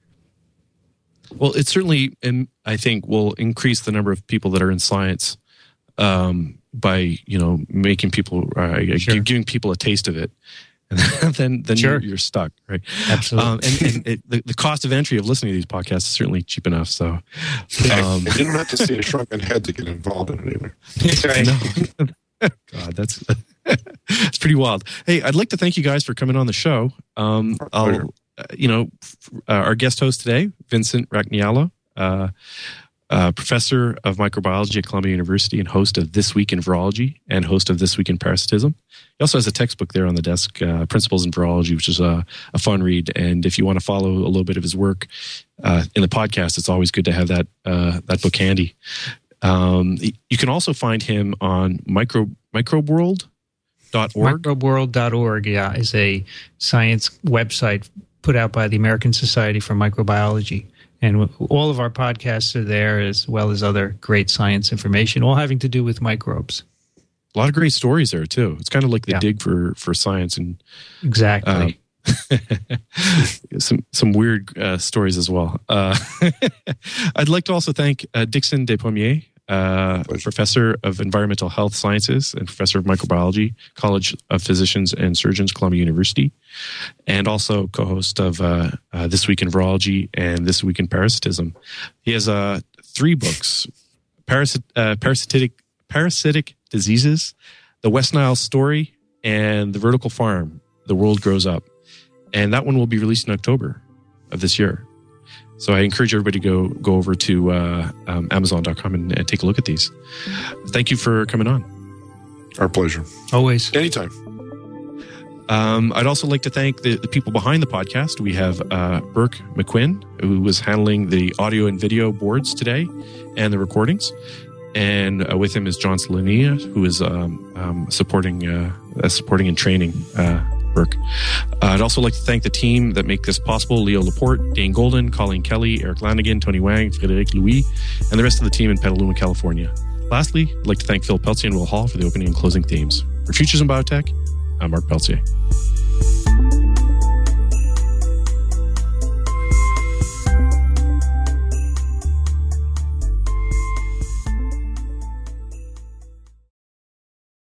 Speaker 4: Well, it certainly, um, I think, will increase the number of people that are in science um, by, you know, making people, uh, sure. giving people a taste of it. And then, then
Speaker 9: sure.
Speaker 4: you're, you're stuck, right?
Speaker 9: Absolutely.
Speaker 4: Um, and and it, the, the cost of entry of listening to these podcasts is certainly cheap enough. So, um,
Speaker 10: you don't have to see a shrunken head to get involved in it either.
Speaker 9: That's right.
Speaker 4: No. God, that's that's pretty wild. Hey, I'd like to thank you guys for coming on the show. Um, I'll, uh, you know, uh, our guest host today, Vincent Ragnialo, uh, uh, professor of microbiology at Columbia University and host of This Week in Virology and host of This Week in Parasitism. He also has a textbook there on the desk, uh, Principles in Virology, which is a, a fun read. And if you want to follow a little bit of his work uh, in the podcast, it's always good to have that uh, that book handy. Um, you can also find him on micro, microbe world dot org.
Speaker 9: microbe world dot org, yeah, is a science website put out by the American Society for Microbiology. And all of our podcasts are there, as well as other great science information, all having to do with microbes.
Speaker 4: A lot of great stories there, too. It's kind of like the
Speaker 9: yeah.
Speaker 4: dig for, for science. And
Speaker 9: Exactly.
Speaker 4: Um, some some weird uh, stories as well. Uh, I'd like to also thank uh, Dixon Despommiers, uh, professor of environmental health sciences and professor of microbiology, College of Physicians and Surgeons, Columbia University, and also co-host of uh, uh, This Week in Virology and This Week in Parasitism. He has uh, three books: Parasit- uh, Parasitic Parasitic Diseases, The West Nile Story, and The Vertical Farm: The World Grows Up. And that one will be released in October of this year. So I encourage everybody to go go over to uh, um, amazon dot com and, and take a look at these. Thank you for coming on.
Speaker 10: Our pleasure.
Speaker 9: Always.
Speaker 10: Anytime.
Speaker 4: Um, I'd also like to thank the, the people behind the podcast. We have uh, Burke McQuinn, who was handling the audio and video boards today and the recordings. And uh, with him is John Salania, who is um, um, supporting uh, uh, supporting and training uh, Burke. Uh, I'd also like to thank the team that make this possible: Leo Laporte, Dane Golden, Colleen Kelly, Eric Lanigan, Tony Wang, Frederic Louis, and the rest of the team in Petaluma, California. Lastly, I'd like to thank Phil Peltier and Will Hall for the opening and closing themes. For Futures in Biotech, I'm Mark Peltier.